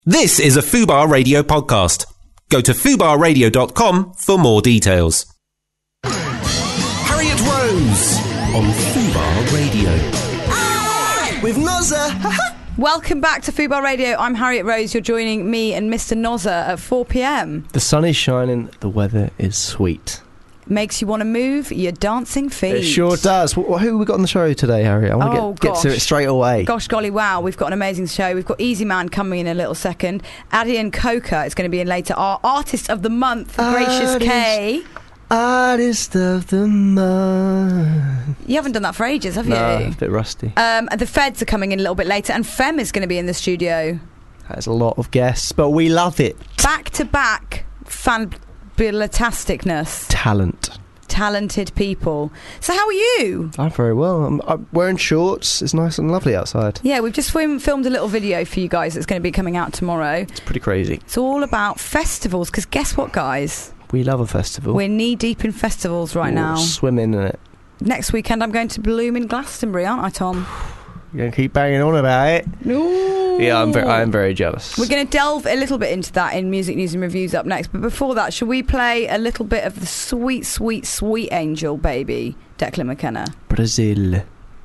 This is a Fubar Radio podcast. Go to fubarradio.com for more details. Harriet Rose on Fubar Radio. With Nozza. Welcome back to Fubar Radio. I'm Harriet Rose. You're joining me and Mr. Nozza at 4 p.m. The sun is shining, the weather is sweet. Makes you want to move your dancing feet. It sure does. Who have we got on the show today, Harriet? I want to get to it straight away. Gosh golly, wow. We've got an amazing show. We've got Easy Man coming in a little second. Addy and Coca is going to be in later. Our Artist of the Month, Gracious K. Artist of the Month. You haven't done that for ages, have you? No, it's a bit rusty. The Feds are coming in a little bit later, and Fem is going to be in the studio. There's a lot of guests, but we love it. Back-to-back fantasticness. Talented people. So how are you? I'm very well. I'm wearing shorts. It's nice and lovely outside. Yeah, we've just filmed a little video for you guys that's going to be coming out tomorrow. It's pretty crazy. It's all about festivals, because guess what, guys? We love a festival. We're knee-deep in festivals right now. Swimming in it. Next weekend I'm going to Bloom in Glastonbury, aren't I, Tom? You're going to keep banging on about it? No. Yeah, I'm very jealous. We're going to delve a little bit into that in Music News and Reviews up next. But before that, should we play a little bit of the sweet, sweet, sweet angel baby, Declan McKenna? Brazil.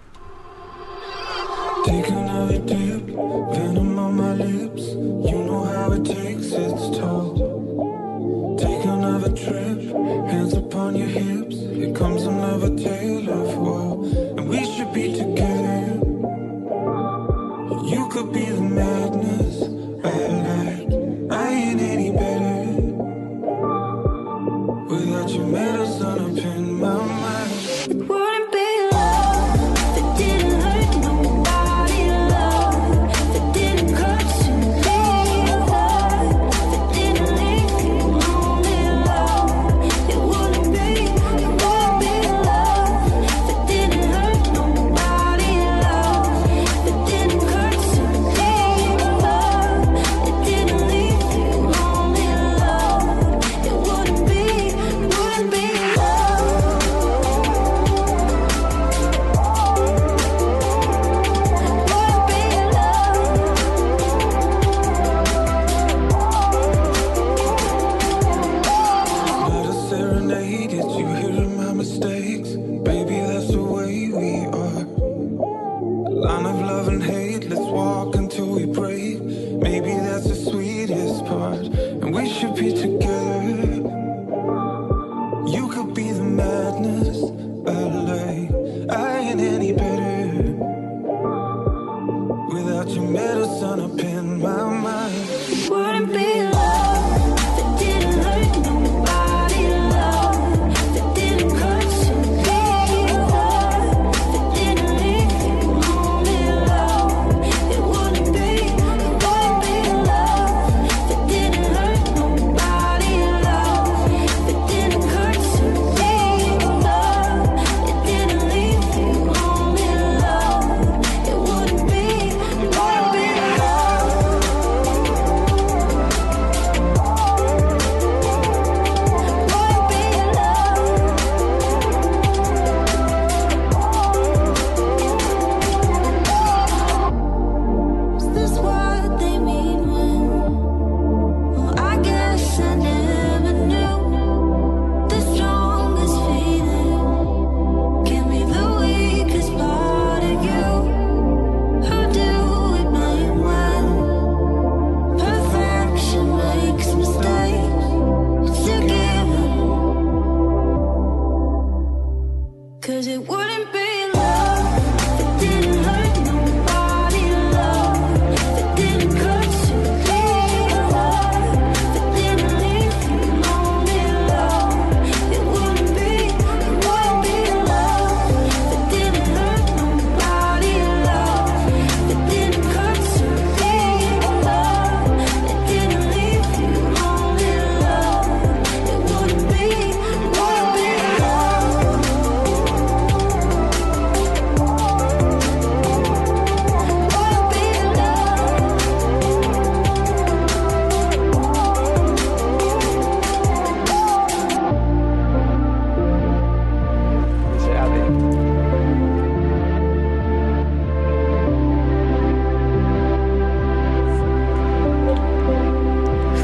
Take another dip, venom on my lips. You know how it takes its toll. Take another trip, hands upon your hips. Here comes another tale of woe. And we should be together. You could be the madness I like. I ain't any better without your medicine up in my mind. It wouldn't be love that didn't hurt nobody, love that didn't cut you deep, love that didn't leave you lonely, love. It wouldn't be love that didn't hurt nobody, love that didn't cut you deep, love that didn't leave you lonely, love. It wouldn't be love. Not a serenade, yet you hear my mistakes. Baby, that's the way we are. A line of love and hate, let's walk until we break. Maybe that's the sweetest part. And we should be together. You could be the madness I like. I ain't any better without your medicine up in my mind. It wouldn't be love that didn't hurt nobody, love that didn't cut you deep, love that didn't leave you lonely, love. It wouldn't be love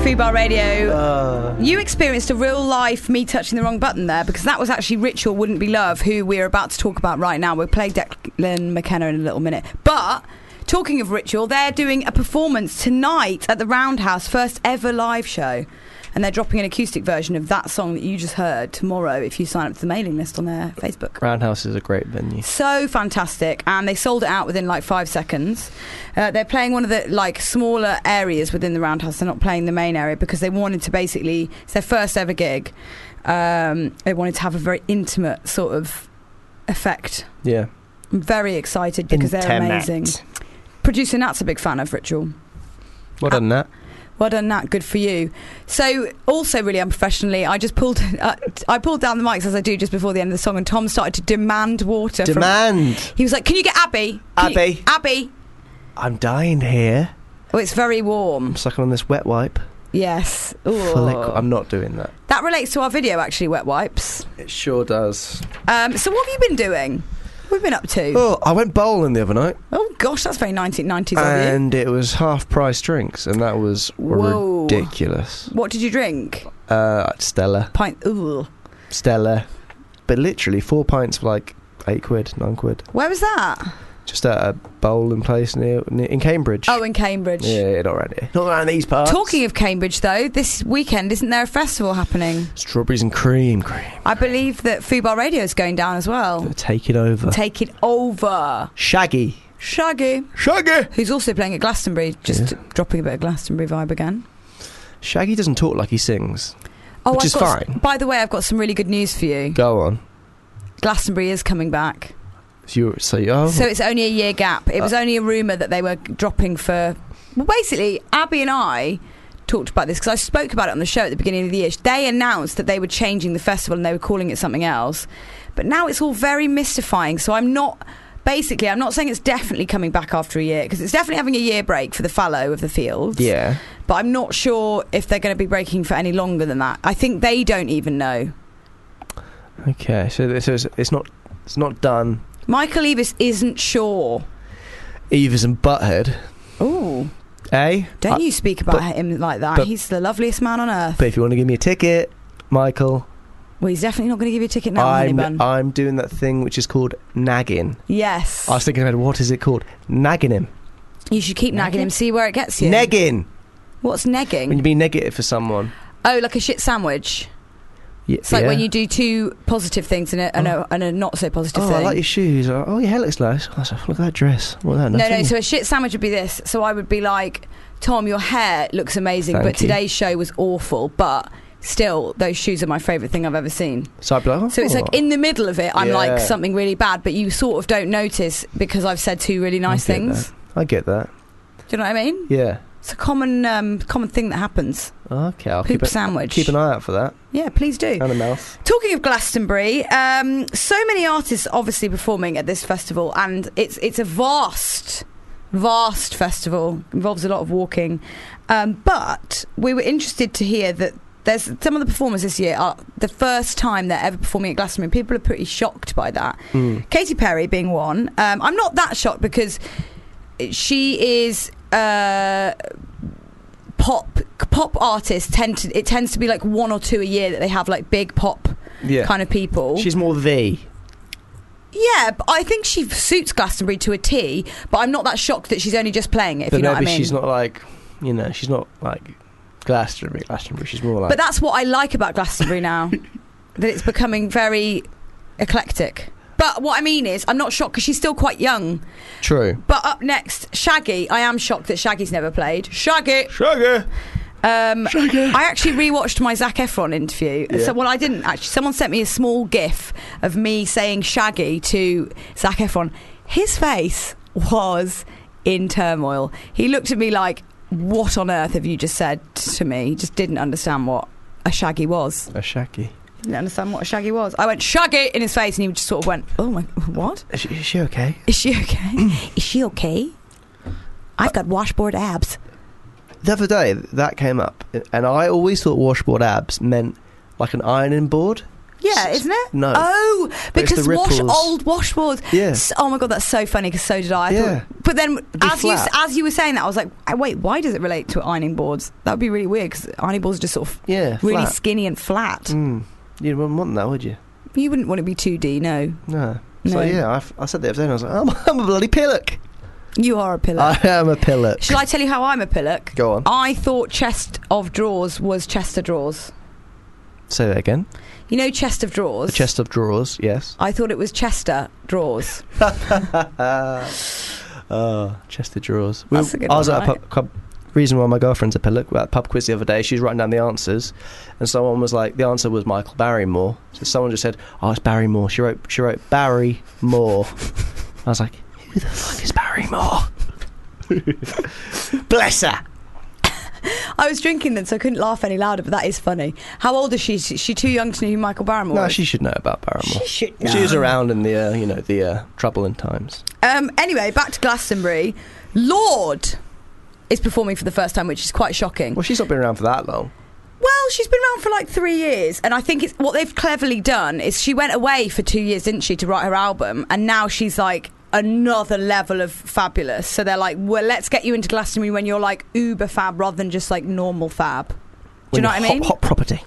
Fubar Radio. You experienced a real life me touching the wrong button there, because that was actually Ritual Wouldn't Be Love, who we're about to talk about right now. We'll play Declan McKenna in a little minute. But talking of Ritual, they're doing a performance tonight at the Roundhouse, first ever live show. And they're dropping an acoustic version of that song that you just heard tomorrow if you sign up to the mailing list on their Facebook. Roundhouse is a great venue. So fantastic. And they sold it out within like 5 seconds. They're playing one of the like smaller areas within the Roundhouse. They're not playing the main area because they wanted to basically, it's their first ever gig. They wanted to have a very intimate sort of effect. Yeah. I'm very excited because they're amazing. Producer Nat's a big fan of Ritual. Well done, Nat. Well done, Nat. Good for you. So, also really unprofessionally, I just pulled I pulled down the mics as I do just before the end of the song, and Tom started to demand water. He was like, "Can you get Abby? Abby, I'm dying here." Oh, it's very warm. I'm sucking on this wet wipe. Yes. I'm not doing that. That relates to our video, actually. Wet wipes. It sure does. So, what have you been doing? What have you been up to? Oh, I went bowling the other night. Oh gosh, that's very 1990s of you. And it was half-price drinks, and that was ridiculous. What did you drink? Stella. Pint. Ooh. Stella. But literally 4 pints for like 8 quid, 9 quid. Where was that? Just at a bowling place in Cambridge. Oh, in Cambridge. Yeah, not around here. Not around these parts. Talking of Cambridge, though, this weekend, isn't there a festival happening? Strawberries and cream. I believe that Fubar Radio is going down as well. Take it over. Take it over. Shaggy. Who's also playing at Glastonbury, just dropping a bit of Glastonbury vibe again. Shaggy doesn't talk like he sings, which is fine. By the way, I've got some really good news for you. Go on. Glastonbury is coming back. So it's only a year gap. It was only a rumour that they were dropping for... Well, basically, Abby and I talked about this because I spoke about it on the show at the beginning of the year. They announced that they were changing the festival and they were calling it something else. But now it's all very mystifying. So I'm not saying it's definitely coming back after a year, because it's definitely having a year break for the fallow of the fields. Yeah. But I'm not sure if they're going to be breaking for any longer than that. I think they don't even know. Okay, so it's not done. Michael Eavis isn't sure. Eavis and Butthead. Ooh. Eh? Don't you speak about him like that. He's the loveliest man on earth. But if you want to give me a ticket, Michael... Well, he's definitely not going to give you a ticket now, Honeybun. I'm doing that thing which is called nagging. Yes. I was thinking about what is it called? Nagging him. You should keep nagging him, see where it gets you. Negging. What's negging? When you be negative for someone. Oh, like a shit sandwich. Yeah, it's like when you do two positive things and a not so positive thing. I like your shoes. Oh, your hair looks nice. Oh, look at that dress. Well, no. So a shit sandwich would be this. So I would be like, Tom, your hair looks amazing, but today's show was awful. But still, those shoes are my favourite thing I've ever seen. So I'd be like, so it's like in the middle of it, I'm like something really bad, but you sort of don't notice because I've said two really nice things. I get that. Do you know what I mean? Yeah. It's a common thing that happens. Okay, I'll sandwich. Keep an eye out for that. Yeah, please do. And a mouth. Talking of Glastonbury, so many artists obviously performing at this festival, and it's a vast festival. Involves a lot of walking, but we were interested to hear that there's some of the performers this year are the first time they're ever performing at Glastonbury. People are pretty shocked by that. Katy Perry being one. I'm not that shocked because she is. Pop artists tends to be like one or two a year that they have like big pop kind of people. She's more yeah, but I think she suits Glastonbury to a T, but I'm not that shocked that she's only just playing it, if you know what I mean. She's not like, she's not like Glastonbury, she's more like... But that's what I like about Glastonbury now, that it's becoming very eclectic. But what I mean is, I'm not shocked because she's still quite young. True. But up next, Shaggy. I am shocked that Shaggy's never played. Shaggy! Shaggy! I actually rewatched my Zac Efron interview. Yeah. So, well, I didn't actually. Someone sent me a small GIF of me saying Shaggy to Zac Efron. His face was in turmoil. He looked at me like, what on earth have you just said to me? He just didn't understand what a Shaggy was. A Shaggy. Didn't understand what a Shaggy was. I went Shaggy in his face, and he just sort of went, "Oh my, what? Is she okay? Is she okay? Is she okay? I've got washboard abs." The other day that came up, and I always thought washboard abs meant like an ironing board. Yeah, isn't it? No. Oh, But it's because the ripples. old washboards. Yes. Oh my god, that's so funny because so did I. Yeah. But then, be as flat. you were saying that, I was like, wait, why does it relate to ironing boards? That would be really weird because ironing boards are just sort of Yeah, really flat. skinny and flat. You wouldn't want that, would you? You wouldn't want it to be 2D, no. No. No. So yeah, I said the other day, and I was like, I'm a bloody pillock. You are a pillock. I am a pillock. Shall I tell you how I'm a pillock? Go on. I thought chest of drawers was Chester drawers. Say that again. You know chest of drawers? A chest of drawers, yes. I thought it was Chester drawers. Chest of drawers. That's a good I was one, at a right? pub. Reason why my girlfriend's a pillock. We were at a pub quiz the other day. She was writing down the answers, and someone was like, the answer was Michael Barrymore. So someone just said, "Oh, it's Barrymore." She wrote Barry Moore. I was like, who the fuck is Barrymore? Bless her. I was drinking then, so I couldn't laugh any louder, but that is funny. How old is she? Is she too young to know who Michael Barrymore No, is? she should know about Barrymore. She should know. She was around in the the troubling times. Anyway, back to Glastonbury. Lorde is performing for the first time, which is quite shocking. Well, she's not been around for that long. Well, she's been around for like 3 years, and I think it's what they've cleverly done is she went away for 2 years, didn't she, to write her album, and now she's like another level of fabulous. So they're like, well, let's get you into Glastonbury when you're like uber fab rather than just like normal fab. Do you know what I mean? Hot property.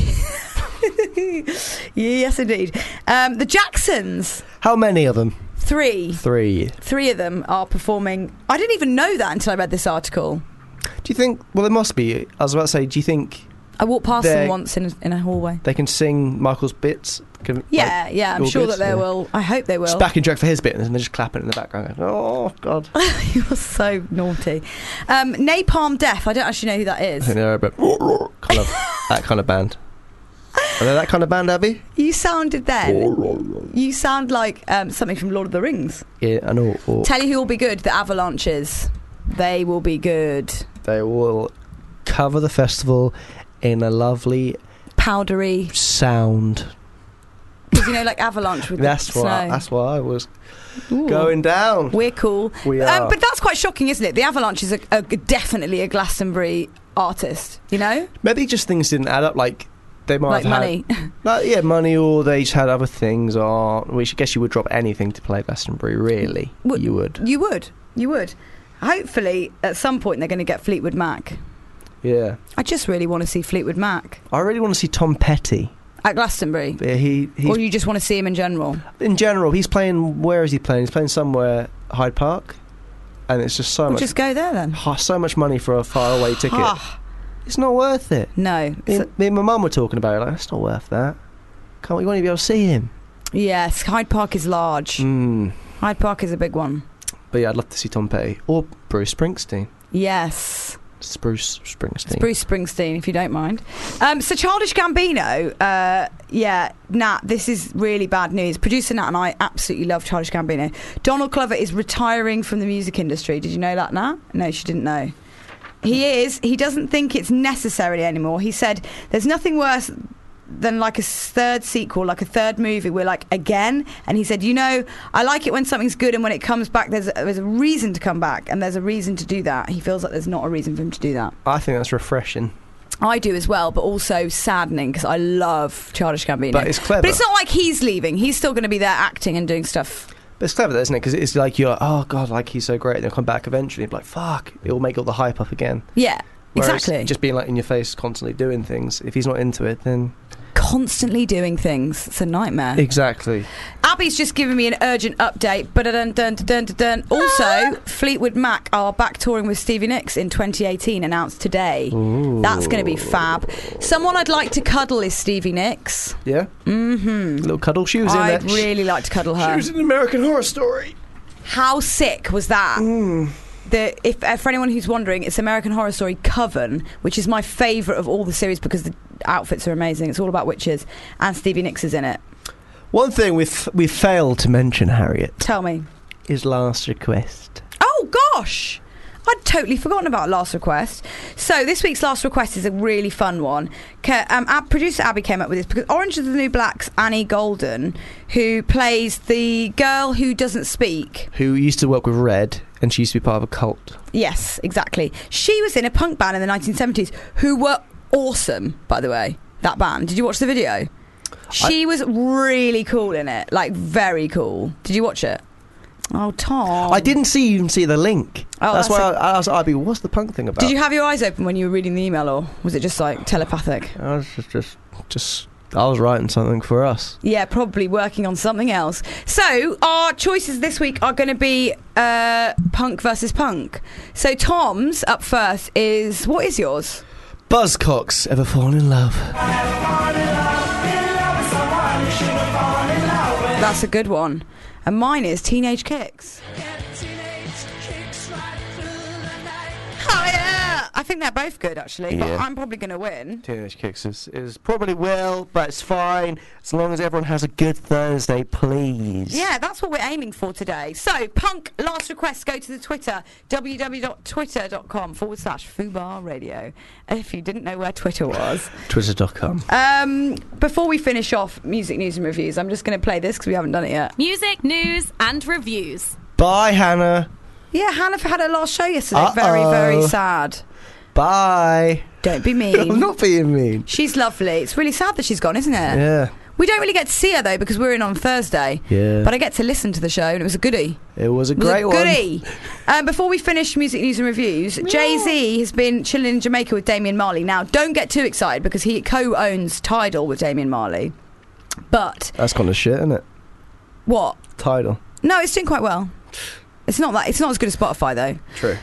Yes, indeed. The Jacksons, How many of them? 3 3. of them are performing. I didn't even know that until I read this article. Do you think? Well, there must be. I was about to say. Do you think I walked past They're- them once in a hallway. they can sing Michael's bits? Yeah, I'm your sure bits? that they Yeah. will. I hope they will. Just backing track for his bit, and they're just clapping in the background. Going, oh God! You're so naughty. Napalm Death. I don't actually know who that I is. think they're a bit kind of that kind of band. Are they that kind of band, Abby? You sounded then. You sound like something from Lord of the Rings. Yeah, I know. Or Tell you who will be good. The Avalanches. They will be good. they will cover the festival in a lovely Powdery. sound. Because you know, like avalanche with That's the why. snow. That's why I was Ooh. going down. We're cool. We are. But that's quite shocking, isn't it? The Avalanches are definitely a Glastonbury artist. You know, Maybe just things didn't add up. Like they might like have money. had, money, or they just had other things. Or I guess you would drop anything to play Glastonbury. Really, you would. You would. Hopefully, at some point, they're going to get Fleetwood Mac. Yeah. I just really want to see Fleetwood Mac I really want to see Tom Petty. at Glastonbury. Yeah, he's Or you just want to see him in general? in general. He's playing. Where is he playing? He's playing somewhere Hyde Park, and it's just so We'll much. just go there then. So much money for a faraway ticket. Ah, It's not worth it. no. Me and my mum were talking about it. Like, it's not worth that. You won't even be able to see him. Yes, Hyde Park is large. Hyde Park is a big one. But yeah, I'd love to see Tom Petty or Bruce Springsteen. Yes. It's Bruce Springsteen. It's Bruce Springsteen, if you don't mind. So Childish Gambino, Nat, this is really bad news. Producer Nat and I absolutely love Childish Gambino. Donald Glover is retiring from the music industry. Did you know that, Nat? No, she didn't know. He is. He doesn't think it's necessary anymore. He said, there's nothing worse than like a third sequel, like a third movie. We're like, again? And he said, I like it when something's good, and when it comes back, there's a reason to come back, and there's a reason to do that. He feels like there's not a reason for him to do that. I think that's refreshing. I do as well, but also saddening because I love Childish Gambino. But it's clever. But it's not like he's leaving. He's still going to be there acting and doing stuff. But it's clever, though, isn't it? Because it's like you're, oh God, like he's so great, and they'll come back eventually. And be like, fuck, it will make all the hype up again. Yeah, Whereas exactly. just being like in your face, constantly doing things. If he's not into it, then Constantly doing things. It's a nightmare. exactly. Abby's just giving me an urgent update. Also, Fleetwood Mac are back touring with Stevie Nicks in 2018, announced today. Ooh. That's going to be fab. Someone I'd like to cuddle is Stevie Nicks. Yeah. Little cuddle. She was in I'd that. really like to cuddle She her. was in American Horror Story. How sick was that? For anyone who's wondering, it's American Horror Story Coven, which is my favourite of all the series because the outfits are amazing. It's all about witches, and Stevie Nicks is in it. One thing we've failed to mention, Harriet, Tell me. is Last Request. Oh gosh, I'd totally forgotten about Last Request. So this week's Last Request is a really fun one. Producer Abby came up with this because Orange is the New Black's Annie Golden, who plays the girl who doesn't speak. Who used to work with Red, and she used to be part of a cult. Yes, exactly. She was in a punk band in the 1970s who were awesome, by the way, that band. Did you watch the video? She was really cool in it, like very cool. Did you watch it? Oh, Tom. I didn't even see the link. Oh, that's that's why I was like, Ivy, what's the punk thing about? Did you have your eyes open when you were reading the email, or was it just like telepathic? I was just I was writing something for us. Yeah, probably working on something else. So our choices this week are going to be punk versus punk. So Tom's up first is, what is yours? Buzzcocks, Ever Fallen in Love. That's a good one. And mine is Teenage Kicks. Oh yeah, I think they're both good actually, but Yeah. I'm probably going to win. Teenage Kicks is probably will, but it's fine as long as everyone has a good Thursday, please. Yeah, that's what we're aiming for today. So, punk, last request, go to the Twitter, www.twitter.com/Fubar Radio. If you didn't know where Twitter was. Twitter.com. Before we finish off music news and reviews, I'm just going to play this because we haven't done it yet. Music, news, and reviews. Bye, Hannah. Yeah, Hannah had her last show yesterday. Uh-oh. Very, very sad. Bye. Don't be I'm mean. not being mean. She's lovely. It's really sad that she's gone, isn't it? Yeah. We don't really get to see her though because we're in on Thursday. Yeah. But I get to listen to the show and it was a goodie. It was a It was great a one. goodie. Before we finish music news and reviews, Jay-Z has been chilling in Jamaica with Damian Marley. Now, don't get too excited because he co-owns Tidal with Damian Marley. But That's kind of shit, isn't it? what? Tidal. No, it's doing quite well. It's not as good as Spotify though. True.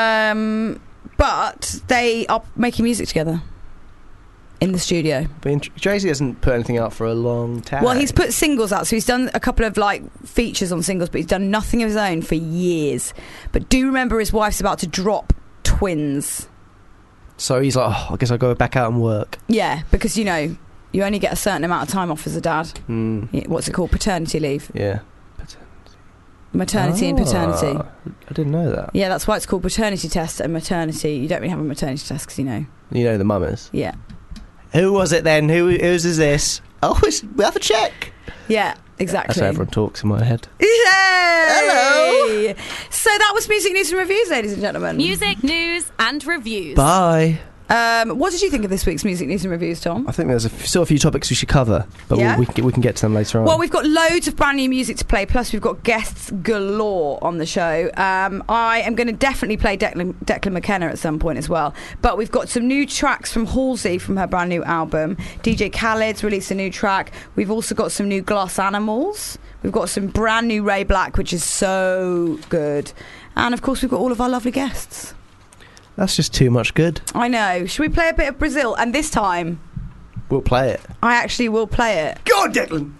But they are making music together in the studio. Jay-Z hasn't put anything out for a long time. Well, he's put singles out, so he's done a couple of like features on singles, but he's done nothing of his own for years. But do remember his wife's about to drop twins. So he's like, oh, I guess I'll go back out and work. Yeah, because you know you only get a certain amount of time off as a dad. Yeah, what's it called? Paternity leave. Yeah. Maternity and paternity. I didn't know that. Yeah, that's why it's called paternity test and maternity. You don't really have a maternity test because you know. You know the mummers. Yeah. Who was it then? Whose is this? Oh, we have a check. Yeah, exactly. That's how everyone talks in my head. Yay! Hello. So that was music news and reviews, ladies and gentlemen. Music, news, and reviews. Bye. What did you think of this week's music news and reviews, Tom? I think there's still a few topics we should cover, but Yeah? we can get to them later on. Well, we've got loads of brand new music to play, plus we've got guests galore on the show. I am going to definitely play Declan McKenna at some point as well. But we've got some new tracks from Halsey from her brand new album. DJ Khaled's released a new track. We've also got some new Glass Animals. We've got some brand new Ray Black, which is so good. And of course, we've got all of our lovely guests. That's just too much good. I know. Should we play a bit of Brazil? And this time, We'll play it. I actually will play it. Go on, Declan.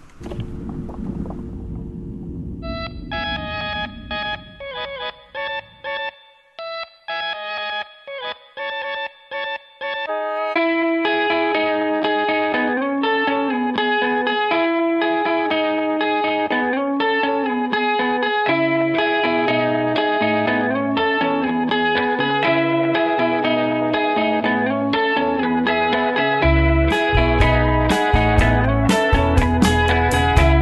Thank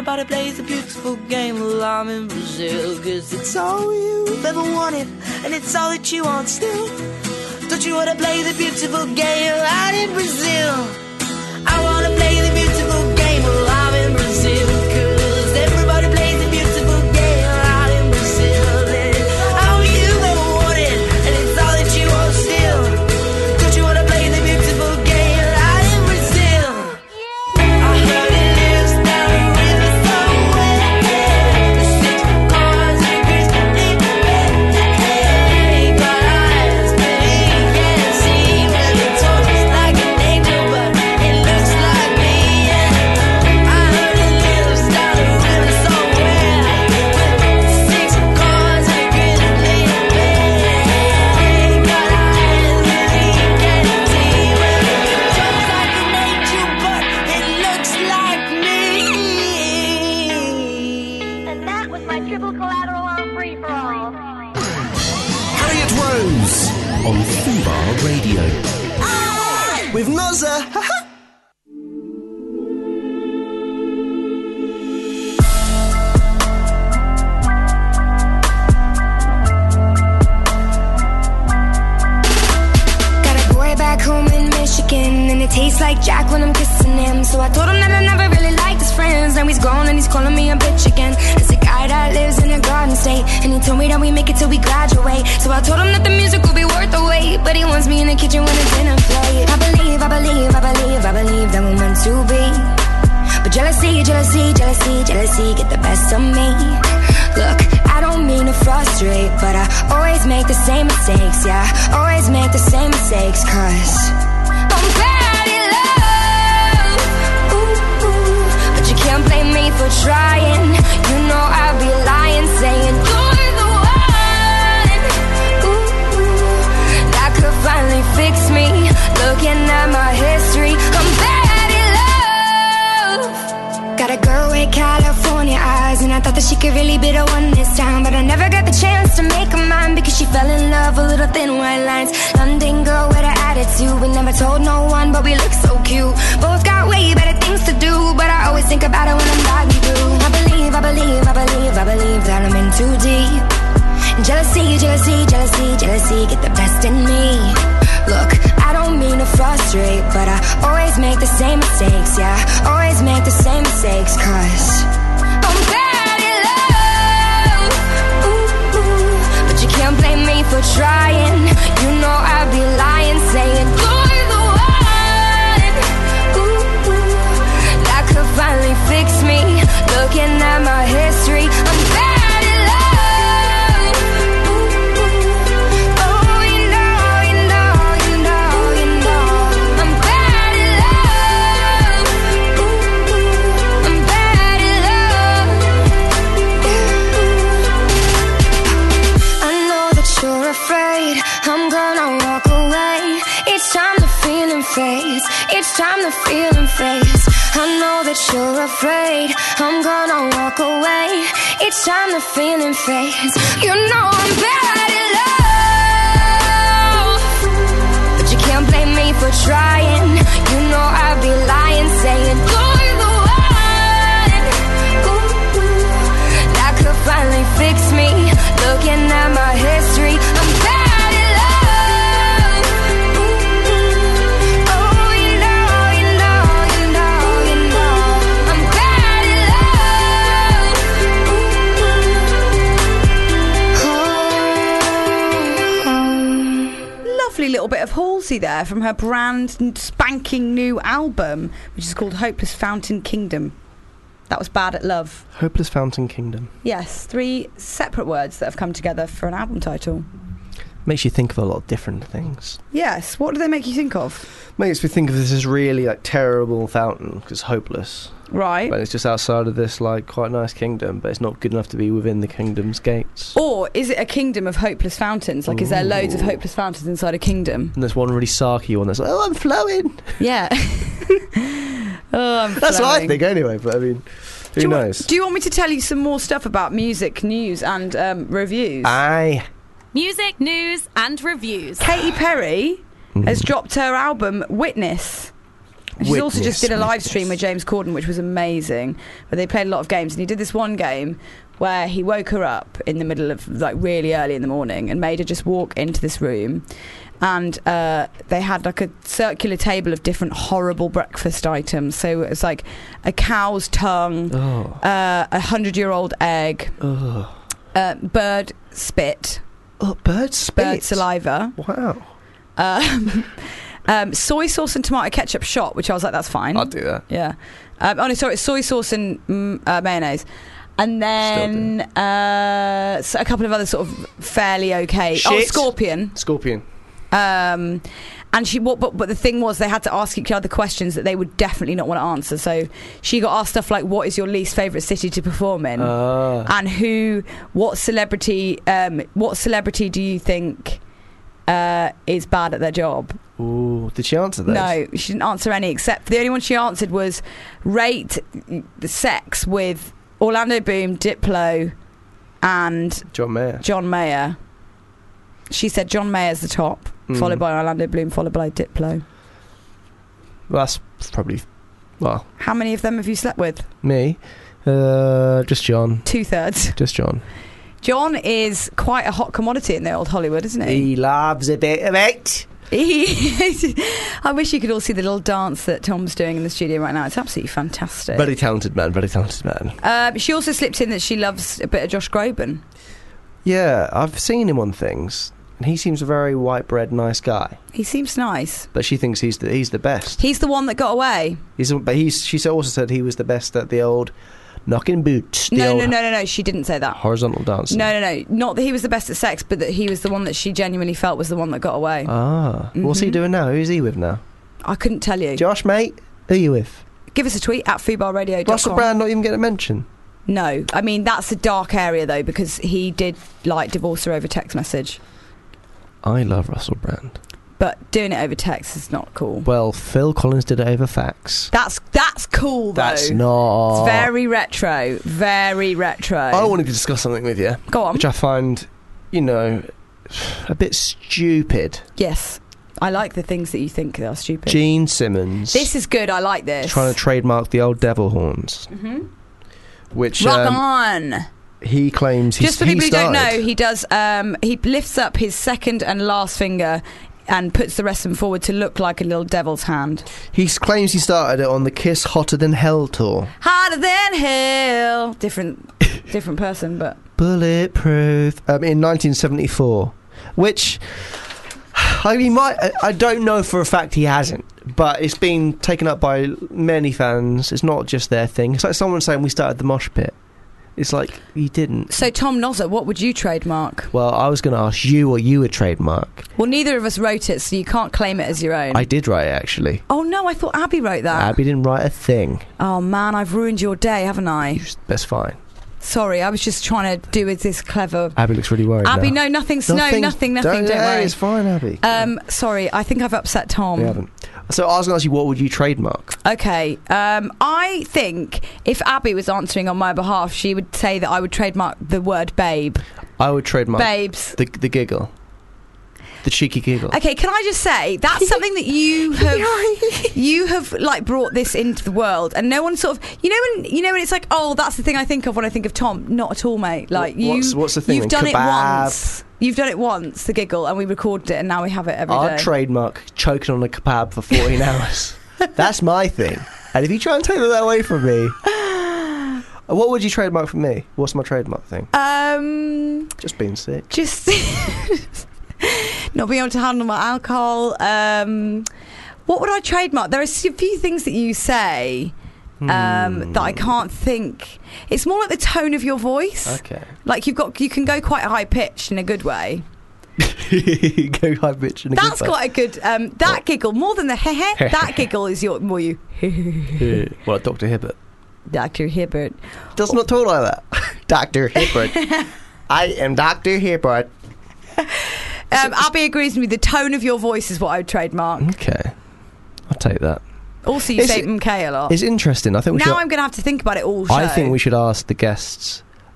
everybody plays a beautiful game while I'm in Brazil. Cause it's all you've ever wanted, and it's all that you want still. Don't you wanna play the beautiful game out in Brazil? I wanna play the beautiful game while I'm in Brazil. Cause everybody plays the beautiful game out in Brazil. And it's all you've ever wanted, and it's all that you want still. Don't you wanna play the beautiful game out in Brazil? I heard it lives down a river somewhere. The 6 cars and crystal clear. Got eyes, but he can't see. Well, it talks like an angel, but it looks like me. I heard it lives down a river somewhere. With 6 cars and crystal clear. Got eyes, but he can't see. Well, it talks like an angel, but it looks like me. And that was my triple collateral on free for all. Harriet Rose on Fubar Radio. With Nozza. Got a boy back home in Michigan, and it tastes like Jack when I'm kissing him. So I told him that I never really liked his friends. Now he's gone and he's calling me a bitch again. It's a guy that lives in a garden state, and he told me that we make it till we graduate. So I told him that the music will be worth the wait, but he wants me in the kitchen when it's dinner plate. I believe that we're meant to be. But jealousy get the best of me. Look, I don't mean to frustrate, but I always make the same mistakes, yeah. Always make the same mistakes, cause I'm bad at love. Ooh, ooh. But you can't blame me for trying. You know I'd be lying, saying you're the one. Ooh, ooh. That could finally fix me. Looking at my history, I'm bad at love. Got a girl with California eyes, and I thought that she could really be the one this time. But I never got the chance to make her mine, because she fell in love with little thin white lines. London girl with an attitude, we never told no one, but we look so cute. Both got way better things to do, but I always think about it when I'm riding through. I believe that I'm in too deep. And jealousy get the best in me. Look, I don't mean to frustrate, but I always make the same mistakes, yeah. Always make the same mistakes, cause I'm bad at love. Ooh, ooh. But you can't blame me for trying. You know I'd be lying, saying you're the one. Ooh, ooh. That could finally fix me. Looking at my history, I'm bad at love. Ooh, ooh. Oh, you know, I'm bad at love. Ooh, ooh. I'm bad at love. I know that you're afraid I'm gonna walk away. It's time the feeling fades. It's time the feeling fades. I know that you're afraid I'm gonna walk away. It's time the feeling fades. You know I'm bad at love, but you can't blame me for trying. You know I'd be lying, saying you're the one. Ooh, ooh. That could finally fix me. Looking at my history, I'm bad at love. Ooh, ooh. Oh, you know, I'm bad at love. Ooh, ooh. Lovely little bit of Halsey there from her brand spanking new album, which is called Hopeless Fountain Kingdom. That was Bad at Love. Hopeless Fountain Kingdom. Yes, 3 separate words that have come together for an album title. Makes you think of a lot of different things. Yes, what do they make you think of? Makes me think of this as really like terrible fountain because it's hopeless. Right. But it's just outside of this like quite nice kingdom, but it's not good enough to be within the kingdom's gates. Or is it a kingdom of hopeless fountains? Like, is there loads of hopeless fountains inside a kingdom? And there's one really sarky one that's like, oh, I'm flowing. Yeah. I'm That's what I flowing. think anyway, but I mean, who knows? Do you want me to tell you some more stuff about music, news and reviews? Aye. Music, news, and reviews. Katy Perry has dropped her album Witness. And she's also just did a live Witness. stream with James Corden, which was amazing, where they played a lot of games. And he did this one game where he woke her up in the middle of, like, really early in the morning and made her just walk into this room. And they had, like, a circular table of different horrible breakfast items. So it was, like, a cow's tongue, Oh. a 100-year-old egg, Oh. bird spit, Oh, bird spit. bird saliva, Wow. soy sauce and tomato ketchup shot, which I was like, that's fine. I'll do that. Yeah. Oh, no, sorry, it's soy sauce and mayonnaise. And then so a couple of other sort of fairly okay. Oh, Shit. scorpion. Scorpion. And but the thing was, they had to ask each other questions that they would definitely not want to answer. So she got asked stuff like, what is your least favourite city to perform in? And what celebrity do you think is bad at their job? Ooh, did she answer those? No, she didn't answer any, except the only one she answered was rate the sex with Orlando Bloom, Diplo, and John Mayer. She said John Mayer's the top, followed by Orlando Bloom, followed by Diplo. Well, that's probably... Well, How many of them have you slept with? me. Just John. 2/3. Just John. John is quite a hot commodity in the old Hollywood, isn't he? He loves a bit of it. I wish you could all see the little dance that Tom's doing in the studio right now. It's absolutely fantastic. Very talented man, very talented man. She also slipped in that she loves a bit of Josh Groban. Yeah, I've seen him on things, and he seems a very white-bread, nice guy. He seems nice. But she thinks he's the best. He's the one that got away. She also said he was the best at the old knocking boots. No. She didn't say that. Horizontal dancing. No. Not that he was the best at sex, but that he was the one that she genuinely felt was the one that got away. What's he doing now? Who's he with now? I couldn't tell you. Josh, mate, who are you with? Give us a tweet at FubarRadio.com. Russell Brand not even getting a mention. No. I mean, that's a dark area, though, because he did, like, divorce her over text message. I love Russell Brand. But doing it over text is not cool. Well, Phil Collins did it over fax. That's cool, though. That's not... It's very retro. Very retro. I wanted to discuss something with you. Go on. Which I find, a bit stupid. Yes. I like the things that you think are stupid. Gene Simmons. This is good. I like this. Trying to trademark the old devil horns. Mm-hmm. Which... Rock on! He claims Just for people who don't know, he does. He lifts up his second and last finger and puts the rest of them forward to look like a little devil's hand. He claims he started it on the Kiss Hotter Than Hell tour. Hotter than hell. Different person, but Bulletproof. In 1974, which I don't know for a fact he hasn't, but it's been taken up by many fans. It's not just their thing. It's like someone saying we started the mosh pit. It's like, you didn't. So, Tom Nozzer, what would you trademark? Well, I was going to ask you what you would trademark. Well, neither of us wrote it, so you can't claim it as your own. I did write it, actually. Oh, no, I thought Abby wrote that. Abby didn't write a thing. Oh, man, I've ruined your day, haven't I? That's fine. Sorry, I was just trying to do with this clever... Abby looks really worried Abby, now. no, nothing, don't worry. It's fine, Abby. Sorry, I think I've upset Tom. You haven't. So I was going to ask you, what would you trademark? Okay, I think if Abby was answering on my behalf, she would say that I would trademark the word babe. I would trademark... Babes. The giggle. The cheeky giggle. Okay, can I just say that's something that you have like brought this into the world, and no one sort of when it's like, oh, that's the thing I think of when I think of Tom. Not at all, mate. Like what's the thing? You've done Kebab. it once. You've done it once, the giggle, and we recorded it, and now we have it every day. I'd trademark choking on a kebab for 14 hours. That's my thing. And if you try and take that away from me, what would you trademark from me? What's my trademark thing? Just being sick. Just not being able to handle my alcohol. What would I trademark? There are a few things that you say that I can't think. It's more like the tone of your voice. Okay. Like you can go quite high pitched in a good way. Go high pitched in a That's good way. quite a good. That giggle more than the heh heh. That giggle is more you. Well, like Dr. Hibbert. Dr. Hibbert does not talk like that. Dr. Hibbert. I am Dr. Hibbert. Abby agrees with me. The tone of your voice is what I would trademark. Okay, I'll take that. Also, you say MK a lot. It's interesting. I think I'm going to have to think about it all show. I think we should ask the guests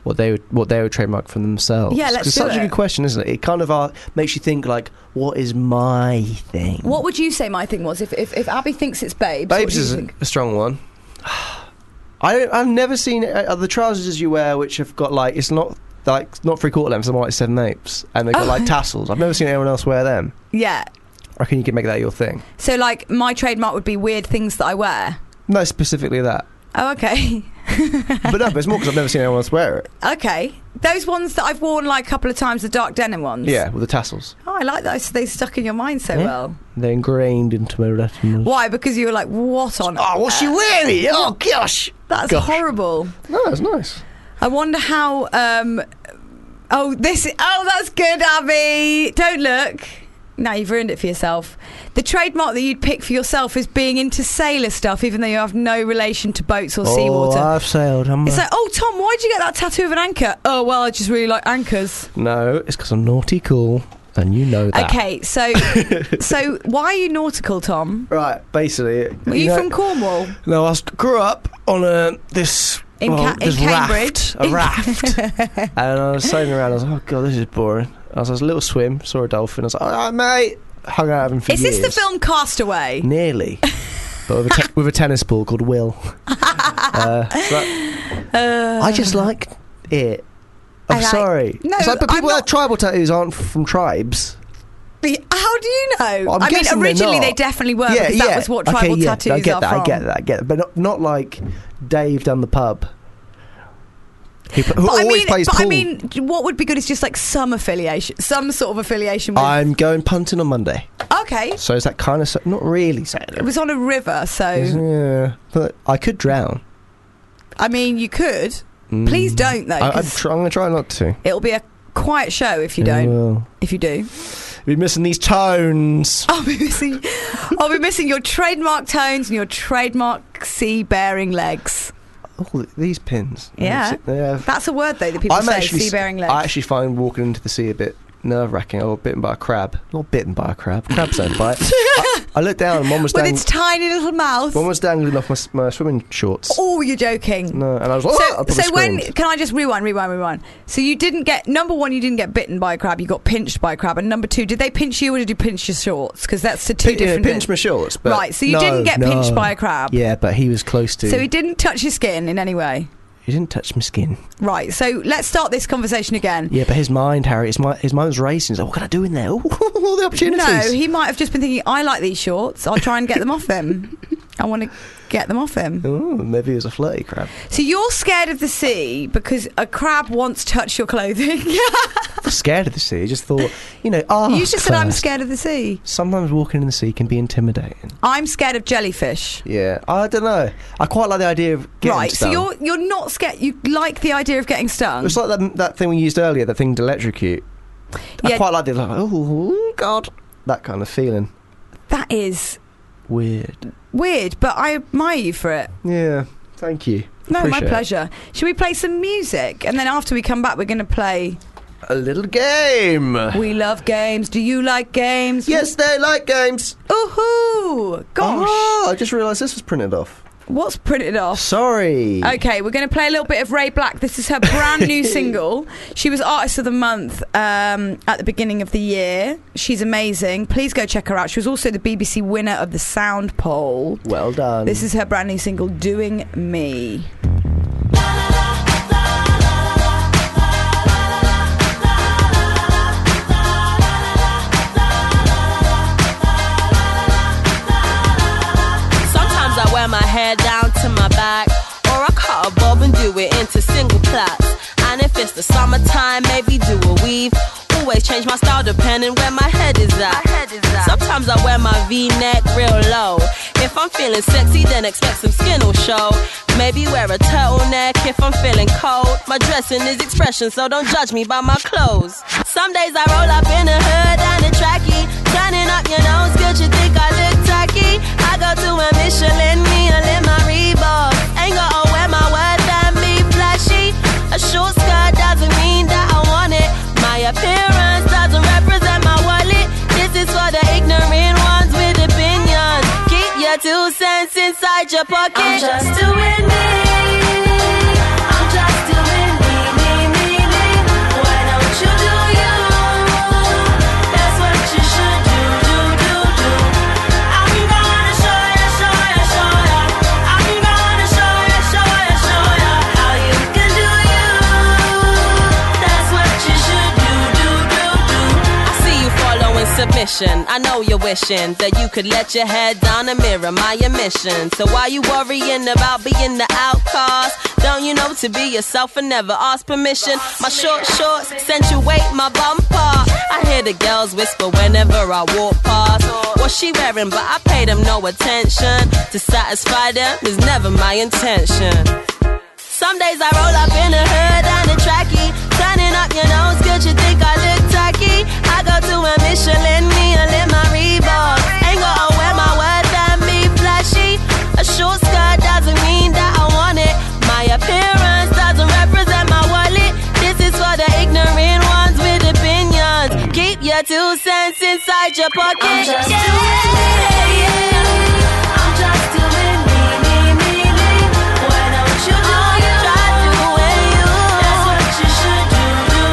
what they would trademark from themselves. Yeah, let's It's do such a it. good question, isn't it? It kind of makes you think like, what is my thing? What would you say my thing was? If Abby thinks it's Babes, what Babes do you is think? a strong one. I've never seen the trousers you wear, which have got like it's not 3/4 lengths, they're more like 7/8, and they've got like tassels. I've never seen anyone else wear them. Yeah. I reckon you could make that your thing. So like my trademark would be weird things that I wear. No, specifically that. Oh, okay. But no, but it's more because I've never seen anyone else wear it. Okay. Those ones that I've worn like a couple of times, the dark denim ones. Yeah, with the tassels. Oh, I like those. They stuck in your mind so Yeah. well. They're ingrained into my retinas. Why? Because you were like, what on Oh, what's she wearing? Oh, gosh. That's Gosh. horrible. No, it's nice. I wonder how. Oh, that's good, Abby. Don't look. Now you've ruined it for yourself. The trademark that you'd pick for yourself is being into sailor stuff, even though you have no relation to boats or seawater. Oh, I've sailed. It's like, oh, Tom, why'd you get that tattoo of an anchor? Oh, well, I just really like anchors. No, it's because I'm naughty cool, and you know that. Okay, so why are you nautical, Tom? Right, basically. Were you from Cornwall? No, I grew up on this Cambridge? raft. A raft. And I was sailing around, I was like, oh, God, this is boring. I was a little swim, saw a dolphin, I was like, all right, mate. Hung out with him for Is years. this the film Castaway? Nearly. But with a tennis ball called Will. I just like it. I'm sorry. No, it's like, but people I'm that have not- tribal tattoos aren't from tribes. How do you know? I'm I mean, guessing they're originally not. they definitely were, because that was what tribal tattoos I get are that, from. I get that. But not like Dave down the pub. Who always plays pool. I mean, what would be good is just like some affiliation, some sort of affiliation with... I'm going punting on Monday. Okay. So is that kind of... not really sailing. It was on a river, so... Yeah. But I could drown. I mean, you could. Please don't, though. I'm 'cause going to try not to. it'll be a quiet show if you I don't. will. If you do. We're missing these tones. I'll be missing your trademark tones and your trademark sea-bearing legs. Oh, these pins. Yeah. That's a word, though, that people say, sea-bearing legs. I actually find walking into the sea a bit nerve-wracking. I got bitten by a crab. Not bitten by a crab. Crabs don't bite. I looked down and one was With its tiny little mouth. One was dangling off my swimming shorts. Oh, you're joking. No, and I was like, I probably screamed. Can I just rewind? So you didn't get, number one, you didn't get bitten by a crab, you got pinched by a crab, and number two, did they pinch you or did you pinch your shorts? Because that's the two different pinch my shorts. But right, so you didn't get pinched by a crab. Yeah, but he was close to. So he didn't touch your skin in any way. He didn't touch my skin. Right, so let's start this conversation again. Yeah, but his mind, Harry, his mind was racing. He's like, what can I do in there? Ooh, all the opportunities. No, he might have just been thinking, I like these shorts, I'll try and get them off him. I want to get them off him. Oh, maybe he was a flirty crab. So you're scared of the sea because a crab wants to touch your clothing. I'm scared of the sea. I just thought, you just said I'm scared of the sea. Sometimes walking in the sea can be intimidating. I'm scared of jellyfish. Yeah, I don't know. I quite like the idea of getting stung. So you're not scared. You like the idea of getting stung. It's like that thing we used earlier, the thing to electrocute. Yeah. I quite like the oh God, that kind of feeling. That is weird, but I admire you for it. Yeah, thank you. No, Appreciate my pleasure. Should we play some music? And then after we come back, we're going to play a little game. We love games. Do you like games? Yes, they like games. Ooh-hoo! Gosh. Oh, I just realised this was printed off. What's printed off? Sorry. Okay, we're going to play a little bit of Ray Black. This is her brand new single. She was Artist of the Month at the beginning of the year. She's amazing. Please go check her out. She was also the BBC winner of the Sound Poll. Well done. This is her brand new single, Doing Me. I wear my hair down to my back, or I cut a bob and do it into single plaits. And if it's the summertime, maybe do a weave. Always change my style depending where my head is at. Sometimes I wear my V-neck real low. If I'm feeling sexy, then expect some skin will show. Maybe wear a turtleneck if I'm feeling cold. My dressing is expression, so don't judge me by my clothes. Some days I roll up in a hood and a trackie, turning up your nose, good you think I look tacky. I go to a Michelin meal in my Reebok. Ain't gotta wear my words and be flashy. A short skirt doesn't mean that I want it. My appearance doesn't represent my wallet. This is for the ignorant ones with opinions. Keep your 2 cents inside your pocket. I'm just doing me. I'm just doing me. mission. I know you're wishing that you could let your head down and mirror my emission. So why you worrying about being the outcast? Don't you know to be yourself and never ask permission? My short shorts accentuate my bumper. I hear the girls whisper whenever I walk past. What's she wearing? But I pay them no attention. To satisfy them is never my intention. Some days I roll up in a hood and a trackie, turning up your nose, good you think I look tacky? I go to a Michelin meal in my Reebok. Ain't gotta wear my words and be flashy. A short skirt doesn't mean that I want it. My appearance doesn't represent my wallet. This is for the ignorant ones with opinions. Keep your 2 cents inside your pocket. I'm just doing me. I'm just doing me. Why don't you do you? Try doing you. That's what you should do.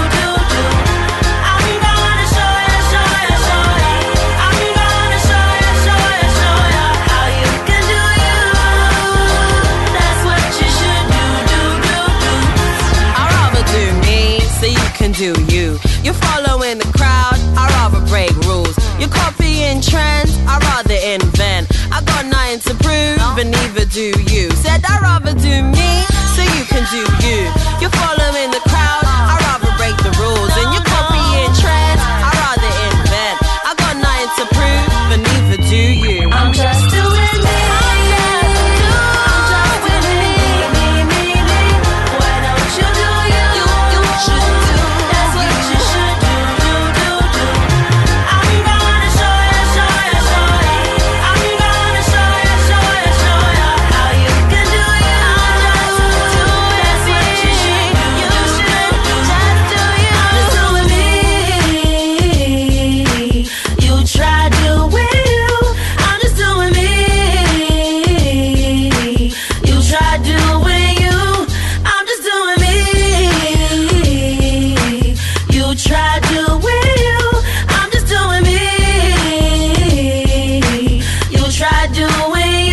I'm gonna show you. I'm gonna show you how you can do you. That's what you should do. I'd rather do me so you can do you. You're following the crowd, I'd rather break rules. You're copying trends, I'd rather invent. I got nothing to prove, and neither do you. Said I'd rather do me so you can do you. You're following the crowd, I'd rather break the rules. And you're copying trends, I'd rather invent. I got nothing to prove, but neither do you. I'm just doing me. Why don't you do you? You should do. That's what you should do. I'm gonna show you. I'm gonna show you how you can do you. That's what you should do. You should just do you. I'm just doing me. You try doing you. I'm just doing me. You try doing you. I'm just doing me. You try doing you. I'm just doing me. You try doing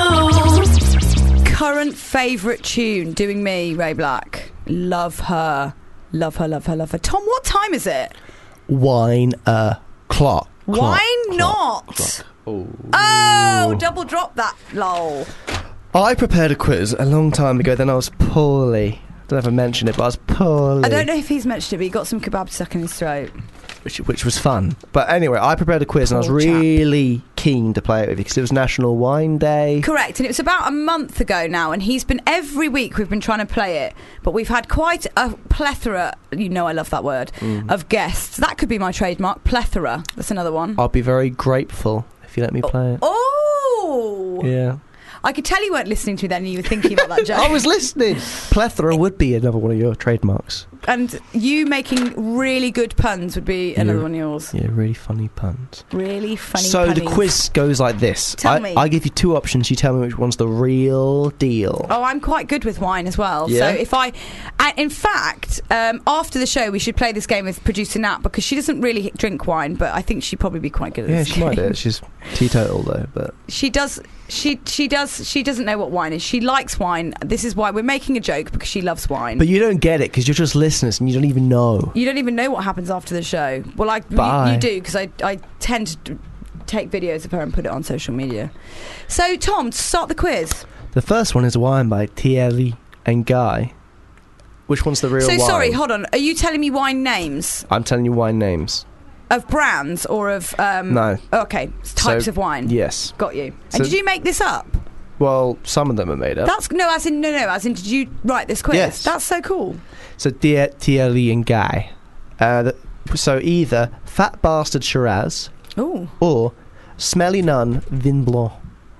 you. Current favourite tune, Doing Me, Ray Black. Love her. Love her. Tom, what time is it? Wine clock. Why not? Oh, double drop that, lol. I prepared a quiz a long time ago, then I was poorly. I don't know if I mentioned it, but I was poorly. I don't know if he's mentioned it, but he got some kebab stuck in his throat. Which was fun. But anyway, I prepared a quiz and I was Poor chap. really keen to play it with you because it was National Wine Day. Correct, and it was about a month ago now, and he's been every week we've been trying to play it, but we've had quite a plethora, you know I love that word, of guests. That could be my trademark, plethora. That's another one. I'll be very grateful if you let me play it. Oh! Yeah. I could tell you weren't listening to me then, and you were thinking about that joke. I was listening. Plethora would be another one of your trademarks. And you making really good puns would be another one of yours. Yeah, really funny puns. Really funny So punnies. the quiz goes like this. Tell me. I give you 2 options. You tell me which one's the real deal. Oh, I'm quite good with wine as well. Yeah? So if in fact, after the show, we should play this game with producer Nat because she doesn't really drink wine, but I think she'd probably be quite good at Yeah, this she game. might do it. She's teetotal though, but She does. She doesn't know what wine is. She likes wine. This is why we're making a joke because she loves wine. you don't get it because you're just listeners and you don't even know. You don't even know what happens after the show. Well, you do because I tend to take videos of her and put it on social media. So, Tom, start the quiz. The first one is Wine by Thierry and Guy. Which one's the real wine? So, sorry, hold on. Are you telling me wine names? I'm telling you wine names. Of brands or of... No. Okay, types So, of wine. Yes. Got you. So- And did you make this up? Well, some of them are made up. As in, did you write this quiz? Yes. That's so cool. So Thierry and Guy. So either Fat Bastard Shiraz Ooh. or Smelly Nun Vin Blanc.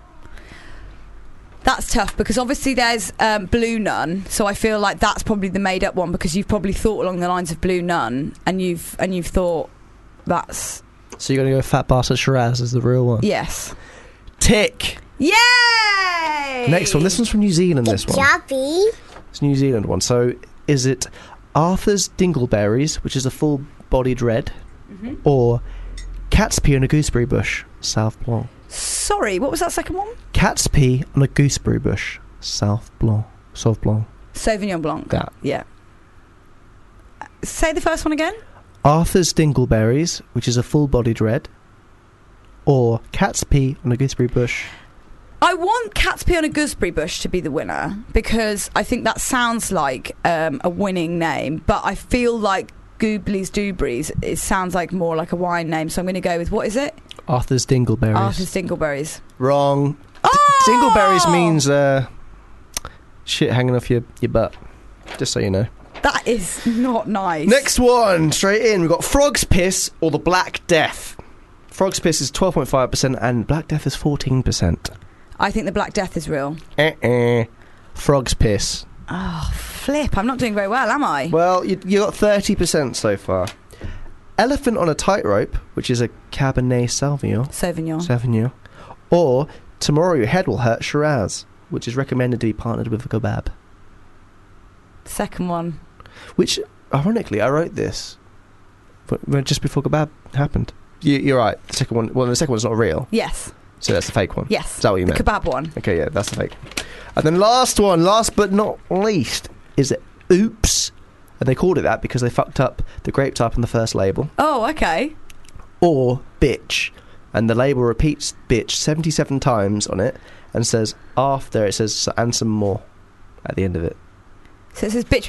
That's tough because obviously there's Blue Nun, so I feel like that's probably the made up one because you've probably thought along the lines of Blue Nun and you've thought that's... So you're going to go Fat Bastard Shiraz as the real one? Yes. Tick! Yay! Next one. This one's from New Zealand, this one. Choppy. It's a New Zealand one. So is it Arthur's Dingleberries, which is a full-bodied red, or Cat's Pee on a Gooseberry Bush, South Blanc? Sorry, what was that second one? Cat's Pee on a Gooseberry Bush, South Blanc. Sauv Blanc. Sauvignon Blanc. That. Yeah. Say the first one again. Arthur's Dingleberries, which is a full-bodied red, or cat's pee on a gooseberry bush? I want cat's pee on a gooseberry bush to be the winner because I think that sounds like a winning name, but I feel like Gooblies Dooberries, it sounds like more like a wine name, so I'm going to go with, what is it? Arthur's Dingleberries. Arthur's Dingleberries. Wrong. Oh! Dingleberries means shit hanging off your butt. Just so you know. That is not nice. Next one, straight in. We've got frog's piss or the Black Death. Frog's piss is 12.5% and Black Death is 14%. I think the Black Death is real. Frog's piss. Oh, flip. I'm not doing very well, am I? Well, you got 30% so far. Elephant on a Tightrope, which is a Cabernet Sauvignon. Or Tomorrow Your Head Will Hurt Shiraz, which is recommended to be partnered with a kebab. Second one. Which, ironically, I wrote this just before kebab happened. You're right. The second one. Well, the second one's not real. Yes. So that's the fake one. Yes. Is that what you meant? The kebab one. Okay, yeah, that's the fake. And then last but not least, is Oops. And they called it that because they fucked up the grape type on the first label. Oh, okay. Or Bitch. And the label repeats Bitch 77 times on it and says, after it says, and some more at the end of it. So it says bitch,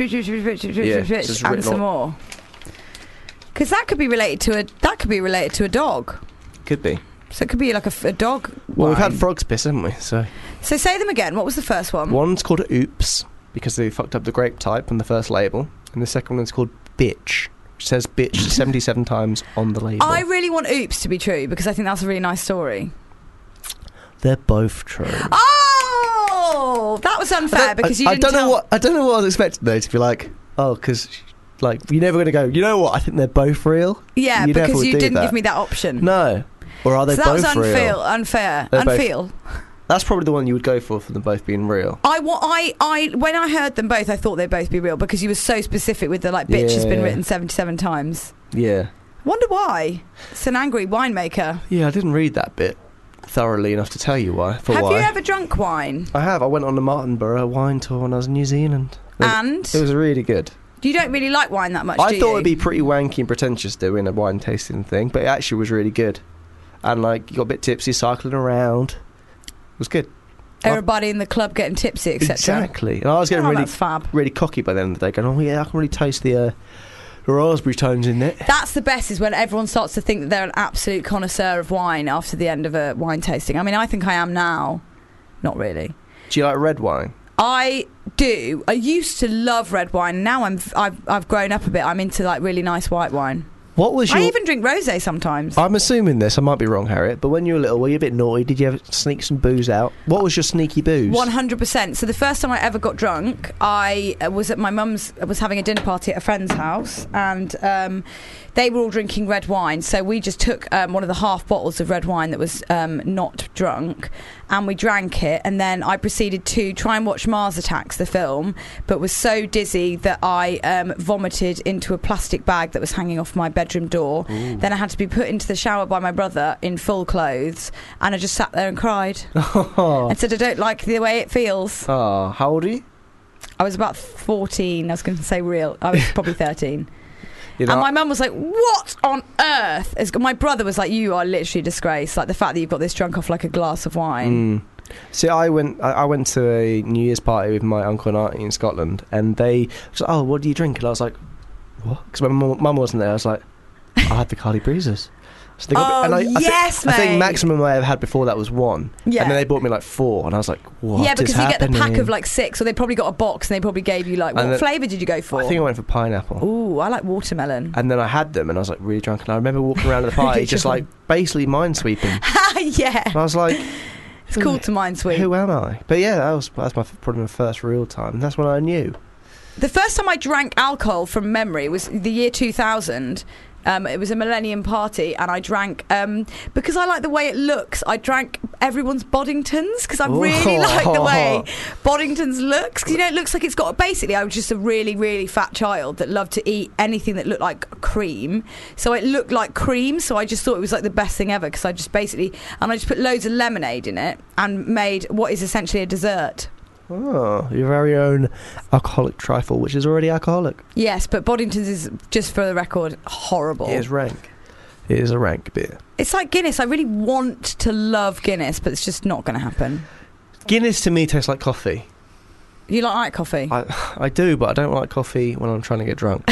and some more. Because that could be related to a dog. Could be. So it could be like a dog. Well, we've wine. had frog's piss, haven't we? So say them again. What was the first one? One's called Oops because they fucked up the grape type on the first label, and the second one's called Bitch, which says bitch 77 times on the label. I really want Oops to be true because I think that's a really nice story. They're both true. Oh, that was unfair because you didn't tell. I don't know what I was expecting though to be like. Oh, because like you're never going to go. You know what? I think they're both real. Yeah, because you didn't give me that option. No. Or are they both real? So that was unfair. Unfeel. That's probably the one you would go for them both being real. I when I heard them both, I thought they'd both be real because you were so specific with the bitch has been written 77 times. Yeah. Wonder why. It's an angry winemaker. Yeah, I didn't read that bit thoroughly enough to tell you why. Have you ever drunk wine? I have. I went on the Martinborough wine tour when I was in New Zealand. And? It was really good. You don't really like wine that much, I thought it'd be pretty wanky and pretentious doing a wine tasting thing, but it actually was really good. And like you got a bit tipsy, cycling around. It was good. Everybody in the club getting tipsy, etc. Exactly. And I was getting really cocky by the end of the day, going, oh yeah, I can really taste the raspberry tones in it. That's the best, is when everyone starts to think that they're an absolute connoisseur of wine after the end of a wine tasting. I mean, I think I am now. Not really. Do you like red wine? I do. I used to love red wine. Now I've grown up a bit. I'm into like really nice white wine. What was I even drink rosé sometimes. I'm assuming this. I might be wrong, Harriet. But when you were little, were you a bit naughty? Did you ever sneak some booze out? What was your sneaky booze? 100%. So the first time I ever got drunk, I was at my mum's. I was having a dinner party at a friend's house, and they were all drinking red wine. So we just took one of the half bottles of red wine that was not drunk, and we drank it. And then I proceeded to try and watch Mars Attacks, the film, but was so dizzy that I vomited into a plastic bag that was hanging off my bedroom door. Ooh. Then I had to be put into the shower by my brother in full clothes, and I just sat there and cried and said, I don't like the way it feels. Oh, how old are you? I was about 14. I was going to say real. I was probably 13. You know, and my mum was like, what on earth? My brother was like, you are literally a disgrace. Like the fact that you've got this drunk off like a glass of wine. See, I went to a New Year's party with my uncle and auntie in Scotland, and they was like, oh, what do you drink? And I was like, what? Because my mum wasn't there. I was like, I had the Carly Breezers. So they got I think maximum I ever had before that was one. Yeah. And then they bought me like 4, and I was like, what is happening? Yeah, because you get the pack of like 6, or they probably got a box, and they probably gave you like, what flavour did you go for? I think I went for pineapple. Ooh, I like watermelon. And then I had them, and I was like really drunk, and I remember walking around the party just like basically minesweeping. Yeah. And I was like, it's cool to minesweep. Who am I? But yeah, that's probably my first real time. That's when I knew. The first time I drank alcohol from memory was the year 2000. It was a millennium party, and I drank because I like the way it looks. I drank everyone's Boddingtons because I really like the way Boddingtons looks. Because it looks like it's got basically. I was just a really, really fat child that loved to eat anything that looked like cream. So it looked like cream. So I just thought it was like the best thing ever because I just put loads of lemonade in it and made what is essentially a dessert. Oh, your very own alcoholic trifle, which is already alcoholic. Yes, but Boddington's is, just for the record, horrible. It is rank. It is a rank beer. It's like Guinness. I really want to love Guinness, but it's just not going to happen. Guinness to me tastes like coffee. You like coffee? I do, but I don't like coffee when I'm trying to get drunk.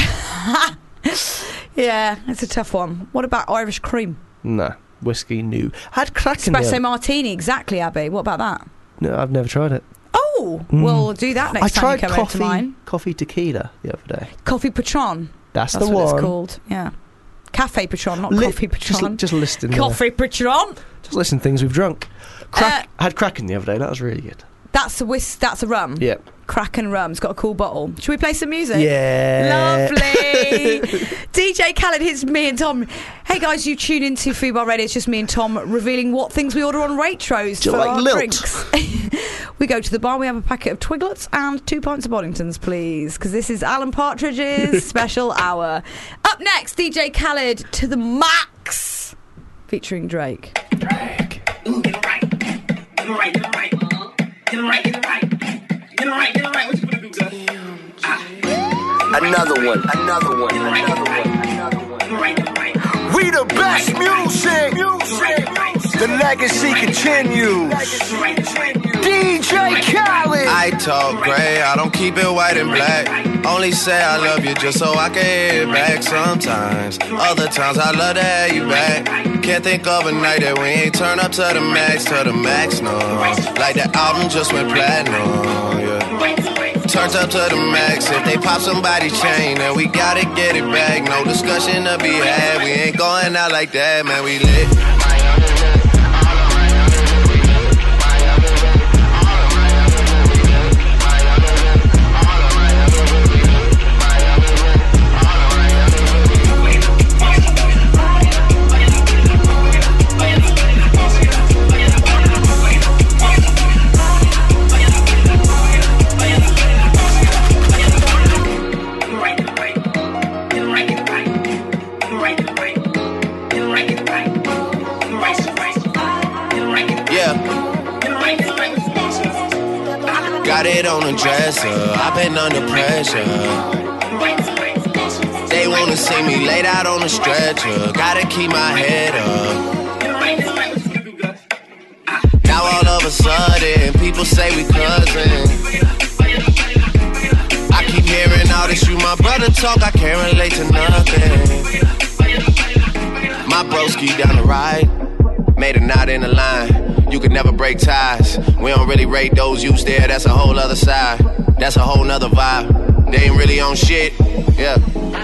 Yeah, it's a tough one. What about Irish cream? No. Whiskey, new. I had Kraken. Espresso martini, exactly, Abby. What about that? No, I've never tried it. Oh, we'll do that next time you come over to mine. Coffee tequila the other day. Coffee Patron. That's the what one. It's called. Yeah. Cafe Patron, not Coffee Patron. Just listing. Coffee Patron. Just listing things we've drunk. I had Kraken the other day. That was really good. That's a rum. Yeah. Kraken rum. It's got a cool bottle. Should we play some music? Yeah. Lovely. DJ Khaled hits me and Tom. Hey guys, you tune into Fubar Radio. It's just me and Tom revealing what things we order on Waitrose for our drinks. We go to the bar, we have a packet of Twiglets and 2 pints of Boddingtons, please, because this is Alan Partridge's special hour. Up next, DJ Khaled to the max, featuring Drake. Ooh, get it right. Get it right, get it right. Get it right, get it right. Get it right, get it right. What you gonna do, Gus? Another one, another one, another one. We the best music. The legacy continues. DJ Khaled. I talk gray, I don't keep it white and black. Only say I love you just so I can hear it back sometimes. Other times I love to have you back. Can't think of a night that we ain't turn up to the max, no. Like the album just went platinum, yeah. Turns up to the max. If they pop somebody's chain, then we gotta get it back. No discussion to be had. We ain't going out like that, man. We lit. Got it on the dresser, I've been under pressure. They wanna see me laid out on the stretcher. Gotta keep my head up. Now all of a sudden, people say we cousins. I keep hearing all this, you my brother talk, I can't relate to nothing. My broski down the ride, made a knot in the line. You could never break ties. We don't really rate those youths there. That's a whole other side. That's a whole nother vibe. They ain't really on shit. Yeah.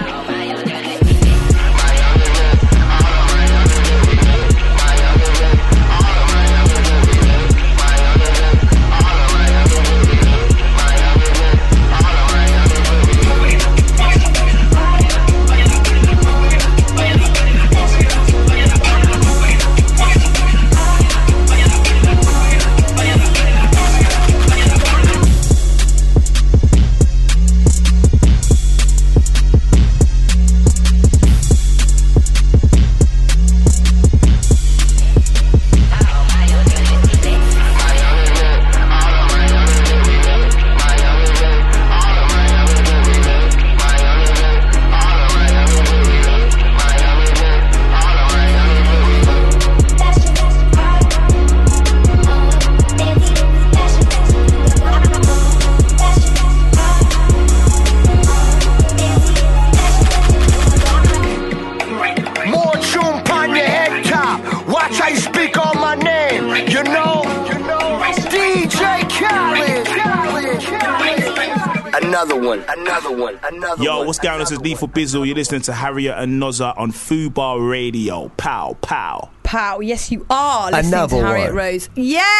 Yo, what's going on? This is Lethal Bizzle. You're listening to Harriet and Nozza on Fubar Radio. Pow, pow. Pow, yes you are listening to Harriet Rose.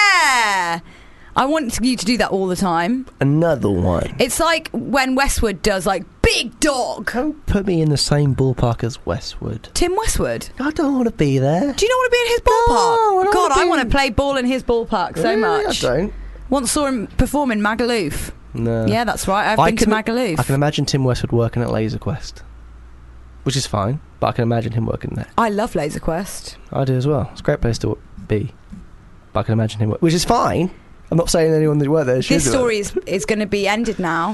Yeah! I want you to do that all the time. Another one. It's like when Westwood does like Big Dog. Don't put me in the same ballpark as Westwood. Tim Westwood? I don't want to be there. Do you not want to be in his ballpark? No, God, I want to play ball in his ballpark so much. I don't. Once saw him perform in Magaluf. No. Yeah, that's right. I've been to Magaluf. I can imagine Tim Westwood working at Laser Quest, which is fine, but I can imagine him working there. I love Laser Quest. I do as well. It's a great place to be, but I can imagine him which is fine. I'm not saying anyone that worked there should. This story is going to be ended now.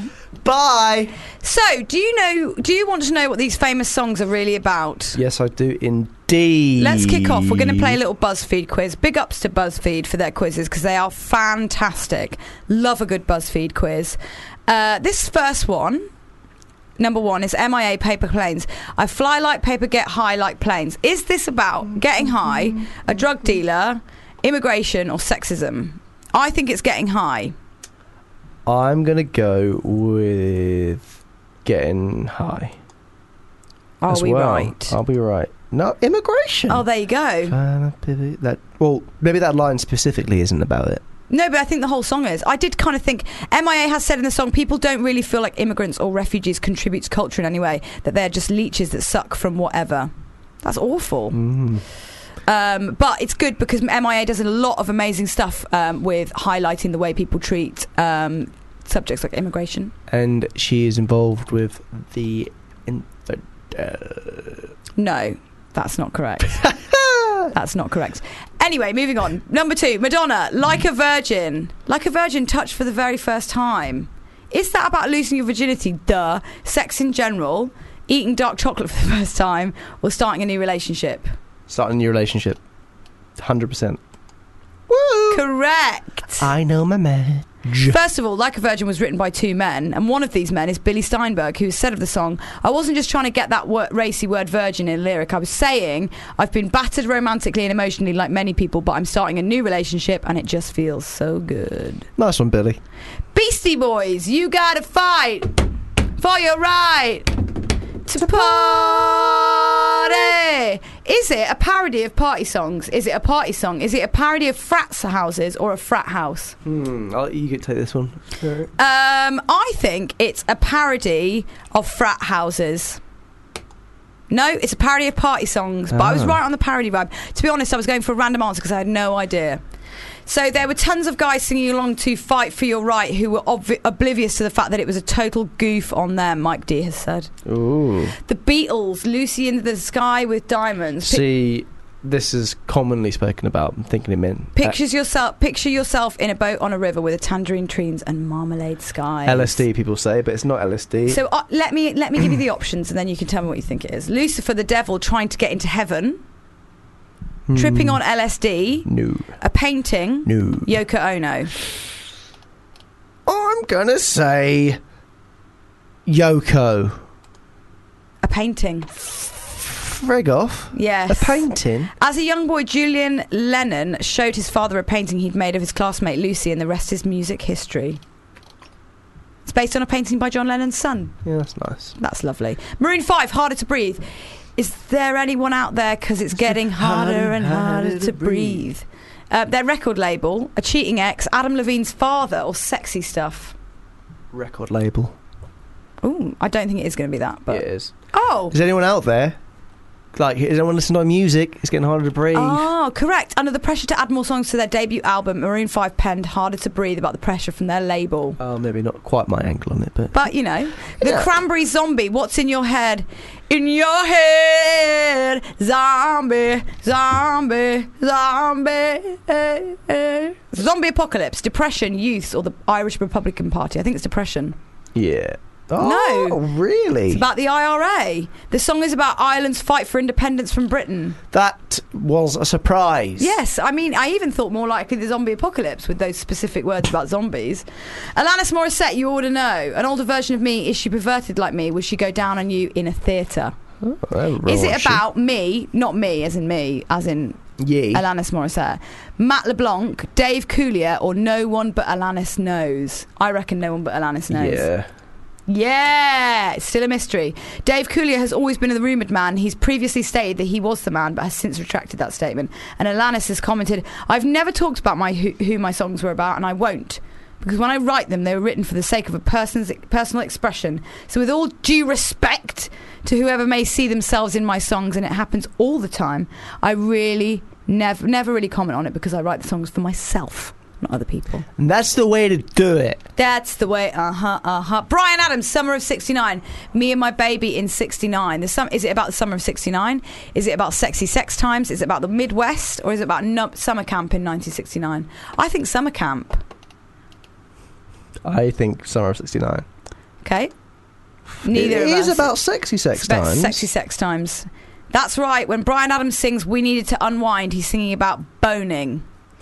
Bye. So, do you want to know what these famous songs are really about? Yes, I do indeed. D. Let's kick off. We're going to play a little BuzzFeed quiz. Big ups to BuzzFeed for their quizzes because they are fantastic. Love a good BuzzFeed quiz. This first one, number one, is MIA paper planes. I fly like paper, get high like planes. Is this about getting high, a drug dealer, immigration, or sexism? I think it's getting high. I'm going to go with getting high. Are we right? I'll be right. No, immigration. Oh, there you go. Well, maybe that line specifically isn't about it. No, but I think the whole song is. I did kind of think MIA has said in the song, people don't really feel like immigrants or refugees contribute to culture in any way, that they're just leeches that suck from whatever. That's awful. But it's good because MIA does a lot of amazing stuff with highlighting the way people treat subjects like immigration. And she is involved with the... No, that's not correct. That's not correct. Anyway, moving on. Number 2, Madonna, Like a Virgin. Like a Virgin, touched for the very first time. Is that about losing your virginity? Duh. Sex in general, eating dark chocolate for the first time, or starting a new relationship? Starting a new relationship. 100%. Woo! Correct. I know my man. First of all, Like a Virgin was written by 2 men, and one of these men is Billy Steinberg, who said of the song, I wasn't just trying to get that racy word virgin in a lyric. I was saying, I've been battered romantically and emotionally like many people, but I'm starting a new relationship and it just feels so good. Nice one, Billy. Beastie Boys, You Gotta Fight for Your Right to Party. Is it a parody of party songs? Is it a party song? Is it a parody of frat houses or a frat house? You could take this one. I think it's a parody of frat houses. No, it's a parody of party songs. But I was right on the parody vibe. To be honest, I was going for a random answer because I had no idea. So there were tons of guys singing along to Fight for Your Right who were oblivious to the fact that it was a total goof on them, Mike D has said. Ooh. The Beatles, Lucy in the Sky with Diamonds. See, this is commonly spoken about. I'm thinking it meant... Picture yourself in a boat on a river with a tangerine trees and marmalade skies. LSD, people say, but it's not LSD. So let me give you the options and then you can tell me what you think it is. Lucifer the devil trying to get into heaven. Tripping on LSD. No. A painting. No. Yoko Ono. I'm gonna say Yoko. A painting. Frig off. Yes. A painting. As a young boy, Julian Lennon showed his father a painting he'd made of his classmate Lucy, and the rest is music history. It's based on a painting by John Lennon's son. Yeah, that's nice. That's lovely. Maroon 5, Harder to Breathe. Is there anyone out there? Because it's getting harder and harder to breathe. Their record label, A Cheating Ex, Adam Levine's father, or Sexy Stuff? Record label. Ooh, I don't think it is going to be that. But it is. Oh. Is anyone out there? Like, is anyone listening to music? It's getting harder to breathe. Oh, correct. Under the pressure to add more songs to their debut album, Maroon 5 penned Harder to Breathe about the pressure from their label. Oh, maybe not quite my angle on it, but... But, you know. The Cranberry Zombie, What's in Your Head? In your head, zombie, zombie, zombie. Zombie apocalypse, depression, youths, or the Irish Republican Party. I think it's depression. Yeah. Oh, no. Really? It's about the IRA. The song is about Ireland's fight for independence from Britain. That was a surprise. Yes, I mean, I even thought more likely the zombie apocalypse with those specific words about zombies. Alanis Morissette, You Ought to Know. An older version of me, Is She Perverted Like Me? Will she go down on you in a theatre? Oh, is it about me, not me as in Ye. Alanis Morissette, Matt LeBlanc, Dave Coulier, or No One But Alanis Knows? I reckon No One But Alanis Knows. Yeah. Yeah, it's still a mystery. Dave Coulier has always been the rumoured man. He's previously stated that he was the man, but has since retracted that statement. And Alanis has commented, I've never talked about who my songs were about, and I won't. Because when I write them, they were written for the sake of a person's personal expression. So with all due respect to whoever may see themselves in my songs, and it happens all the time, I really never really comment on it because I write the songs for myself, not other people. And that's the way to do it. That's the way, Bryan Adams, Summer of 69. Me and My Baby in 69. Is it about the summer of 69? Is it about sexy sex times? Is it about the Midwest? Or is it about summer camp in 1969? I think summer camp. I think Summer of 69. Okay. Neither it of is us. about sexy sex times. Sexy sex times. That's right. When Bryan Adams sings "We Needed to Unwind," he's singing about boning.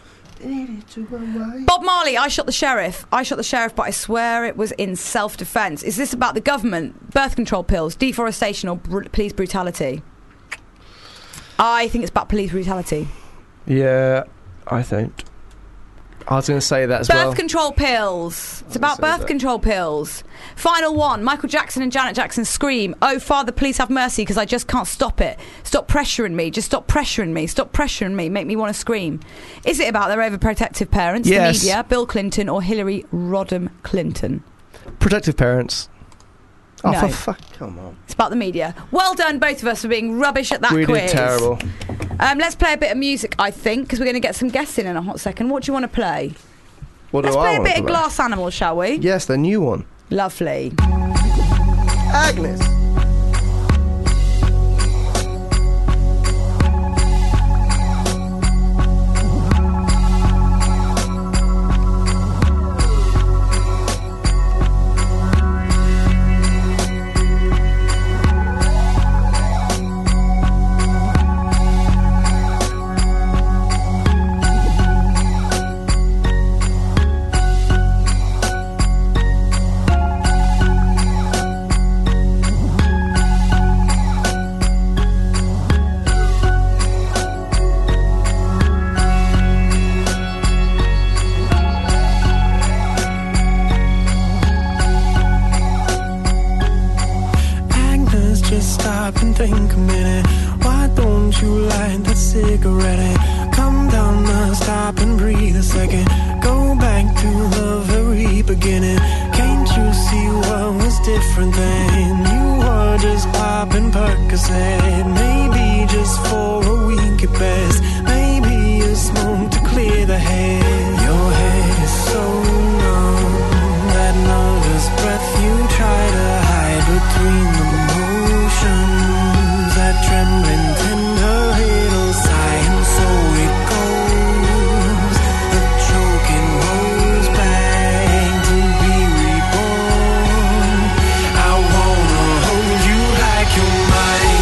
Bob Marley, I shot the sheriff. I shot the sheriff, but I swear it was in self-defense. Is this about the government, birth control pills, deforestation, or police brutality? I think it's about police brutality. Yeah, I don't. I was going to say that as well. Birth control pills. It's about birth control pills. Final one. Michael Jackson and Janet Jackson scream, "Oh, Father, please have mercy, because I just can't stop it. Stop pressuring me. Just stop pressuring me. Stop pressuring me. Make me want to scream." Is it about their overprotective parents, Yes. the media, Bill Clinton, or Hillary Rodham Clinton? Protective parents. Oh, No. for fuck, come on. It's about the media. Well done, both of us, for being rubbish at that We quiz. did terrible. Let's play a bit of music, I think, because we're going to get some guests in a hot second. What do you want to play? What Let's do I play a want bit to of play? Glass Animals, shall we? Yes, the new one. Lovely. Agnes. Agnes, just stop and think a minute. Why don't you light that cigarette? Come down now, stop and breathe a second. Go back to the very beginning. Can't you see what was different then? You were just popping Percocet. Maybe just for a week at best. Maybe a smoke to clear the head. Your head is so numb. That nervous breath you try to hide between the motions. That trembling tender little sigh, and so it goes. The choking goes back to be reborn. I wanna hold you like you're mine.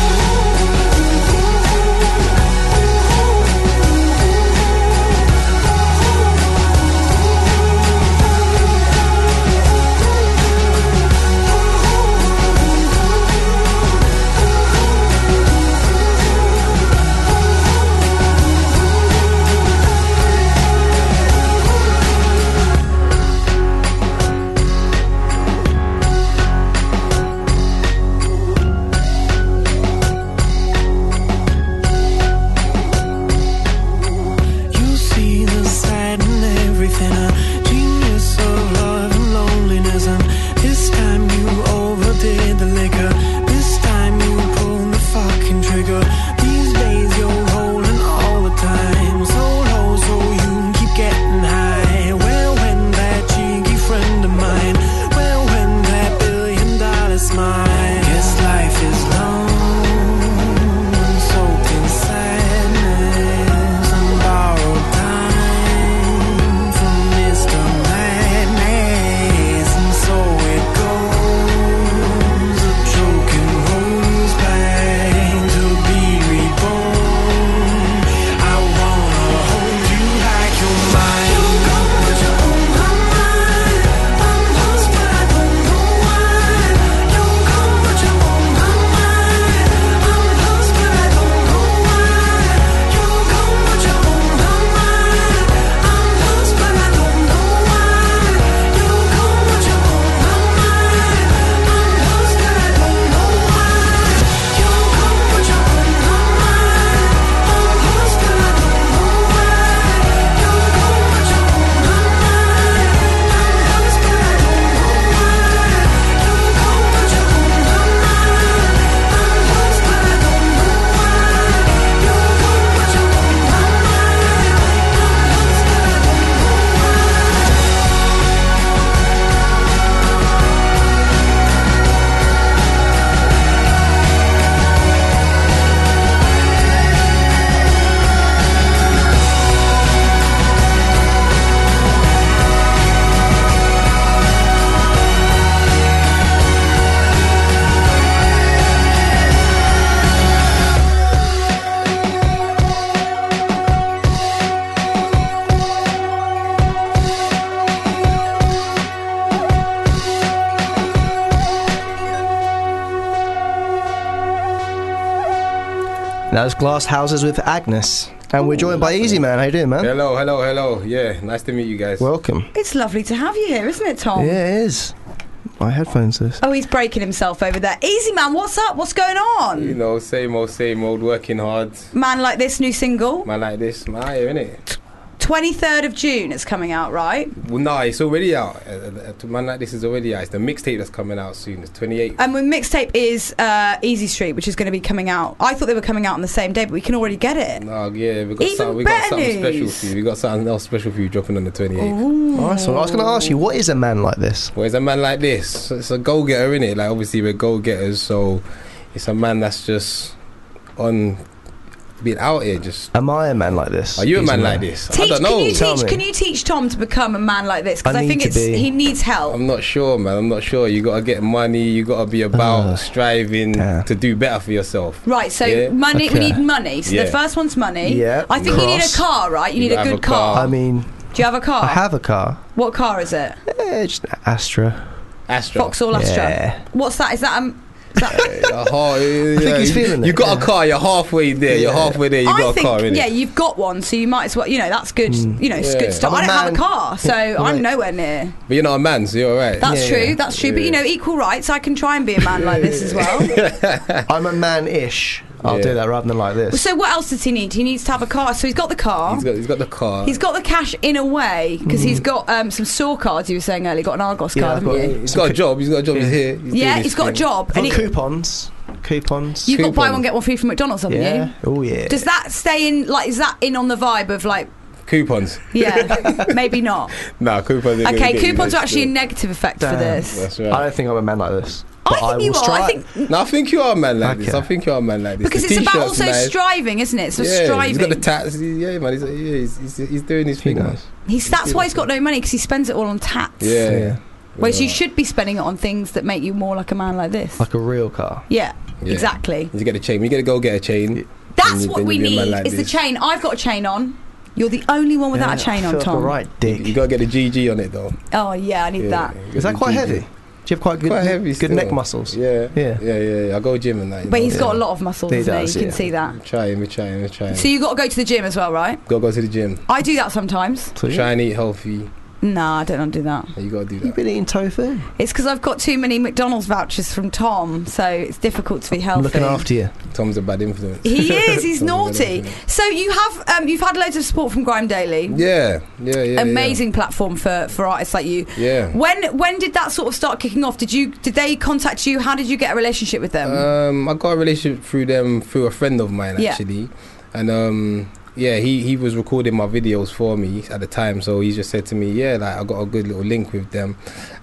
You see the side in everything, a genius of love and loneliness. And this time you overdid the liquor. This time you pulled the fucking trigger. These days you're rolling all the time, so low so you keep getting high. Where went that cheeky friend of mine? Where went that $1 billion smile? Guess life is long and soaked in sadness and borrowed time from Mr. that was Glass Houses with Agnes. And we're joined by Easy Man. How you doing, man? Hello. Yeah, nice to meet you guys. Welcome. It's lovely to have you here, isn't it, Tom? Yeah, it is. My headphones this. Oh, he's breaking himself over there. Easy Man, what's up? What's going on? You know, same old, working hard. Man Like This, new single. Man Like This, my innit? 23rd of June it's coming out, right? Well, no, it's already out. Man Like This is already out. It's the mixtape that's coming out soon. It's 28th. And the mixtape is Easy Street, which is going to be coming out. I thought they were coming out on the same day, but we can already get it. No, yeah, we got Even something better special news. for you. We got something else special for you dropping on the 28th. Ooh. Nice one. I was going to ask you, what is a man like this? Well, it's a man like this. It's a go-getter, innit? Like, obviously, we're go-getters, so it's a man that's just on being out here. Just Am I a man like this? Are you a Easy man like this? I don't know. Can you teach Tom to become a man like this? Because I think he needs help. I'm not sure, man. I'm not sure. You got to get money. You got to be about striving to do better for yourself. Right, so Yeah? money. We need money. So Yeah. the first one's money. Yeah. I think you need a car, right? You need a gotta have good a car. car. I mean, Do you have a car? I have a car. What car is it? Just an Astra. Vauxhall Astra. Yeah. What's that? Is that I think he's feeling it. You got a car. You're halfway there. You're halfway there. You I got think, a car, innit? yeah, you've got one, so you might as well. You know, that's good. You know, it's Yeah. good stuff. I'm I a don't have a man. car, so I'm nowhere near. But you're not a man, so you're alright. That's true. That's true. But you know, equal rights. I can try and be a man like this as well. I'm a man-ish. I'll do that rather than like this. So what else does he need? He needs to have a car. So he's got the car. He's got the car. He's got the cash in a way because he's got some store cards. You were saying earlier, got an Argos card, haven't you? He's got a job. He's here. Yeah, he's got a job. And he- coupons. You've got buy one get one free from McDonald's, haven't Yeah. you? Oh yeah. Does that stay in? Like, is that in on the vibe of like? Coupons. Yeah, maybe not. Nah, coupons. Are gonna Okay, get you coupons are next actually a year. negative effect for this. That's right. I don't think I'm a man like this. I But think you will are. I strive. think No, I think you are a man like this. Okay. I think you are a man like this. because The it's about t-shirt's also nice. striving, isn't it? So Yeah, striving. he's got the tats. Yeah, man. He's doing his thing, man. That's why he's got no money because he spends it all on tats. Yeah. Whereas you should be spending it on things that make you more like a man like this. Like a real car. Yeah, Yeah. exactly. You get a chain. You got to go get a chain. That's Then what you we be a man need. like Is the this. chain? I've got a chain on. You're the only one without a chain on, Tom. You got to get the GG on it though. Oh yeah, I need that. Is that quite heavy? Do you have quite heavy good still. neck muscles? Yeah. Yeah. I go gym and that. But he's got a lot of muscles, He doesn't does, he? You yeah. can see that. We're trying. So you got to go to the gym as well, right? Go to the gym. I do that sometimes. Try and eat healthy. No, I don't do that. You got to do that. You've been eating tofu. It's because I've got too many McDonald's vouchers from Tom, so it's difficult to be healthy. I'm looking after you. Tom's a bad influence. He is. He's Tom's a bad naughty. influence. So you've had loads of support from Grime Daily. Yeah. Amazing platform for artists like you. Yeah. When did that sort of start kicking off? Did they contact you? How did you get a relationship with them? I got a relationship through them through a friend of mine Yeah. actually, and he was recording my videos for me at the time, so he just said to me, like I got a good little link with them,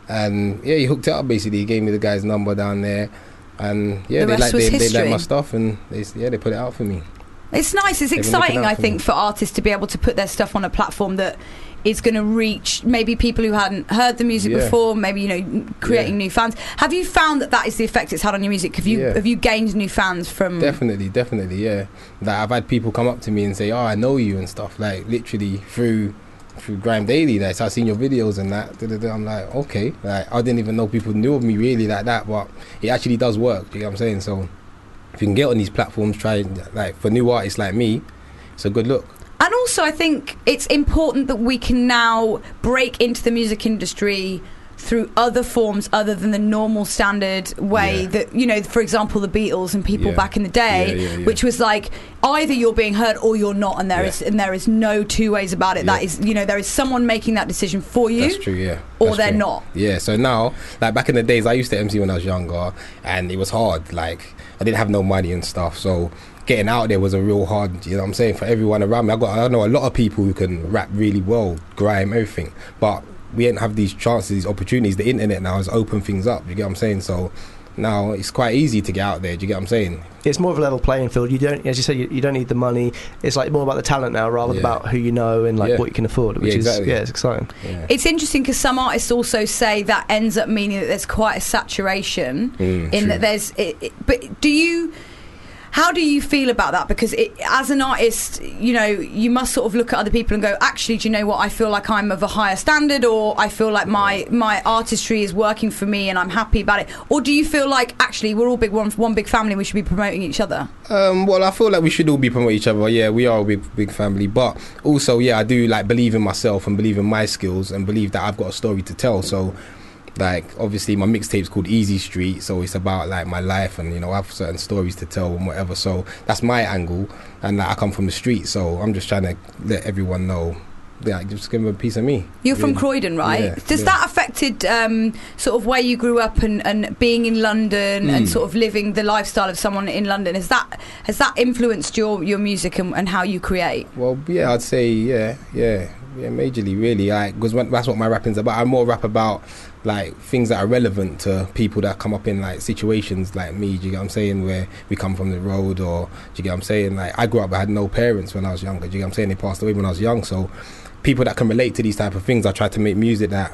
and he hooked it up basically. He gave me the guy's number down there, and The they rest was like history. my stuff, and they put it out for me. It's nice. It's They've been looking exciting, out I for think, me. for artists to be able to put their stuff on a platform that is going to reach maybe people who hadn't heard the music Yeah. before, maybe creating new fans. Have you found that is the effect it's had on your music? Have you gained new fans from? Definitely, yeah. Like I've had people come up to me and say, "Oh, I know you" and stuff. Like literally through Grime Daily. Like, so I've seen your videos and that. I'm like, okay. Like I didn't even know people knew of me really like that, but it actually does work. You know what I'm saying? So if you can get on these platforms, try like for new artists like me, it's a good look. And also, I think it's important that we can now break into the music industry through other forms other than the normal standard way that, for example, the Beatles and people back in the day, which was like either you're being heard or you're not, and there is no two ways about it. That is, there is someone making that decision for you. That's true, yeah. Or That's they're true. not. Yeah, so now, like back in the days, I used to MC when I was younger, and it was hard. Like, I didn't have no money and stuff, so getting out there was a real hard, you know what I'm saying, for everyone around me. I know a lot of people who can rap really well, grime, everything, but we didn't have these chances, these opportunities. The internet now has opened things up, you get what I'm saying? So now it's quite easy to get out there, do you get what I'm saying? It's more of a level playing field. You don't, as you said, you don't need the money. It's like more about the talent now, rather than about who you know and like what you can afford, which exactly. is it's exciting. Yeah. It's interesting because some artists also say that ends up meaning that there's quite a saturation in true. that there's. But do you? How do you feel about that? Because as an artist, you know, you must sort of look at other people and go, actually, do you know what? I feel like I'm of a higher standard, or I feel like my artistry is working for me and I'm happy about it. Or do you feel like, actually, we're all one big family, we should be promoting each other? Well, I feel like we should all be promoting each other. Yeah, we are a big family. But also, yeah, I do like believe in myself and believe in my skills and believe that I've got a story to tell. So, like, obviously my mixtape's called Easy Street, so it's about like my life, and you know, I have certain stories to tell and whatever. So that's my angle, and like, I come from the street, so I'm just trying to let everyone know. Yeah, just give them a piece of me. You're from Croydon, right? Yeah, Does that affected sort of where you grew up and being in London and sort of living the lifestyle of someone in London? Has that influenced your music and how you create? Well, yeah, I'd say yeah, majorly, really. Because that's what my rapping's about. I more rap about like things that are relevant to people that come up in like situations like me. Do you get what I'm saying? Where we come from the road, or do you get what I'm saying? Like, I grew up, I had no parents when I was younger. Do you get what I'm saying? They passed away when I was young. So people that can relate to these type of things, I try to make music that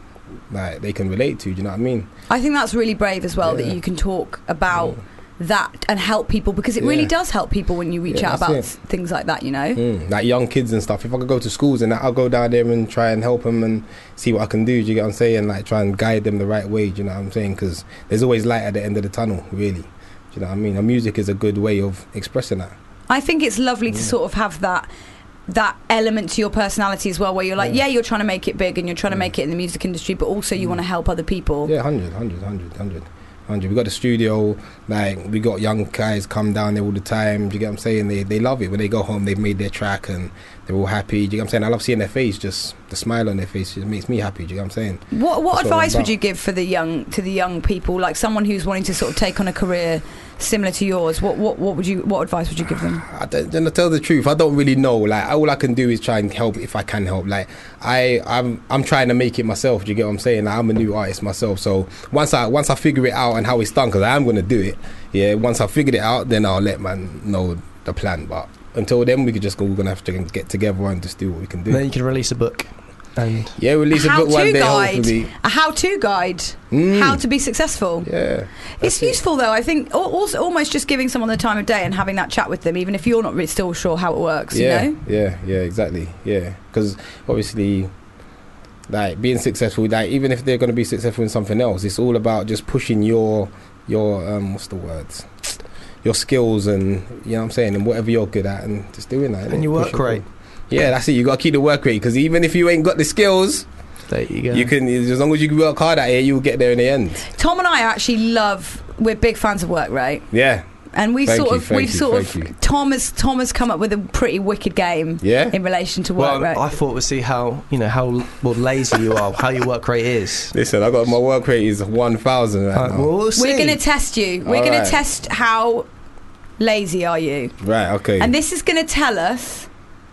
like they can relate to. Do you know what I mean? I think that's really brave as well, that you can talk about that and help people, because it really does help people when you reach out about things like that, you know? Like young kids and stuff. If I could go to schools and that, I'll go down there and try and help them and see what I can do. Do you get what I'm saying? Like, try and guide them the right way. Do you know what I'm saying? Because there's always light at the end of the tunnel, really. Do you know what I mean? And music is a good way of expressing that. I think it's lovely to sort of have that element to your personality as well, where you're like, you're trying to make it big and you're trying to make it in the music industry, but also you want to help other people. Yeah, 100. We got the studio, like, we got young guys come down there all the time. Do you get what I'm saying? They love it. When they go home, they've made their track and they're all happy. Do you get what I'm saying? I love seeing their face, just the smile on their face. It makes me happy. Do you get what I'm saying? What advice would you give for the young people, like someone who's wanting to sort of take on a career similar to yours? What advice would you give them? To tell the truth, I don't really know. Like, all I can do is try and help if I can help. Like, I'm trying to make it myself. Do you get what I'm saying? Like, I'm a new artist myself, so once I figure it out and how it's done, because I am going to do it. Yeah, once I figured it out, then I'll let man know the plan. But until then, we're going to have to get together and just do what we can do. Then you can release a book. And release a book one day, hopefully. A how-to guide, how to be successful. Yeah, it's useful though. I think also almost just giving someone the time of day and having that chat with them, even if you're not really still sure how it works. Yeah, you know? Yeah, exactly. Yeah, because obviously, like, being successful, like, even if they're going to be successful in something else, it's all about just pushing your what's the words? Your skills, and you know what I'm saying, and whatever you're good at, and just doing that. And your work rate. Yeah, that's it. You got to keep the work rate, because even if you ain't got the skills, there you go. You can, as long as you work hard at it, you'll get there in the end. Tom and I actually we're big fans of work rate. Yeah. And Tom has come up with a pretty wicked game in relation to work rate. I thought we'd see how lazy you are, how your work rate is. Listen, my work rate is 1,000 right now. We're going to test you. We're going to test how lazy are you. Right, okay. And this is going to tell us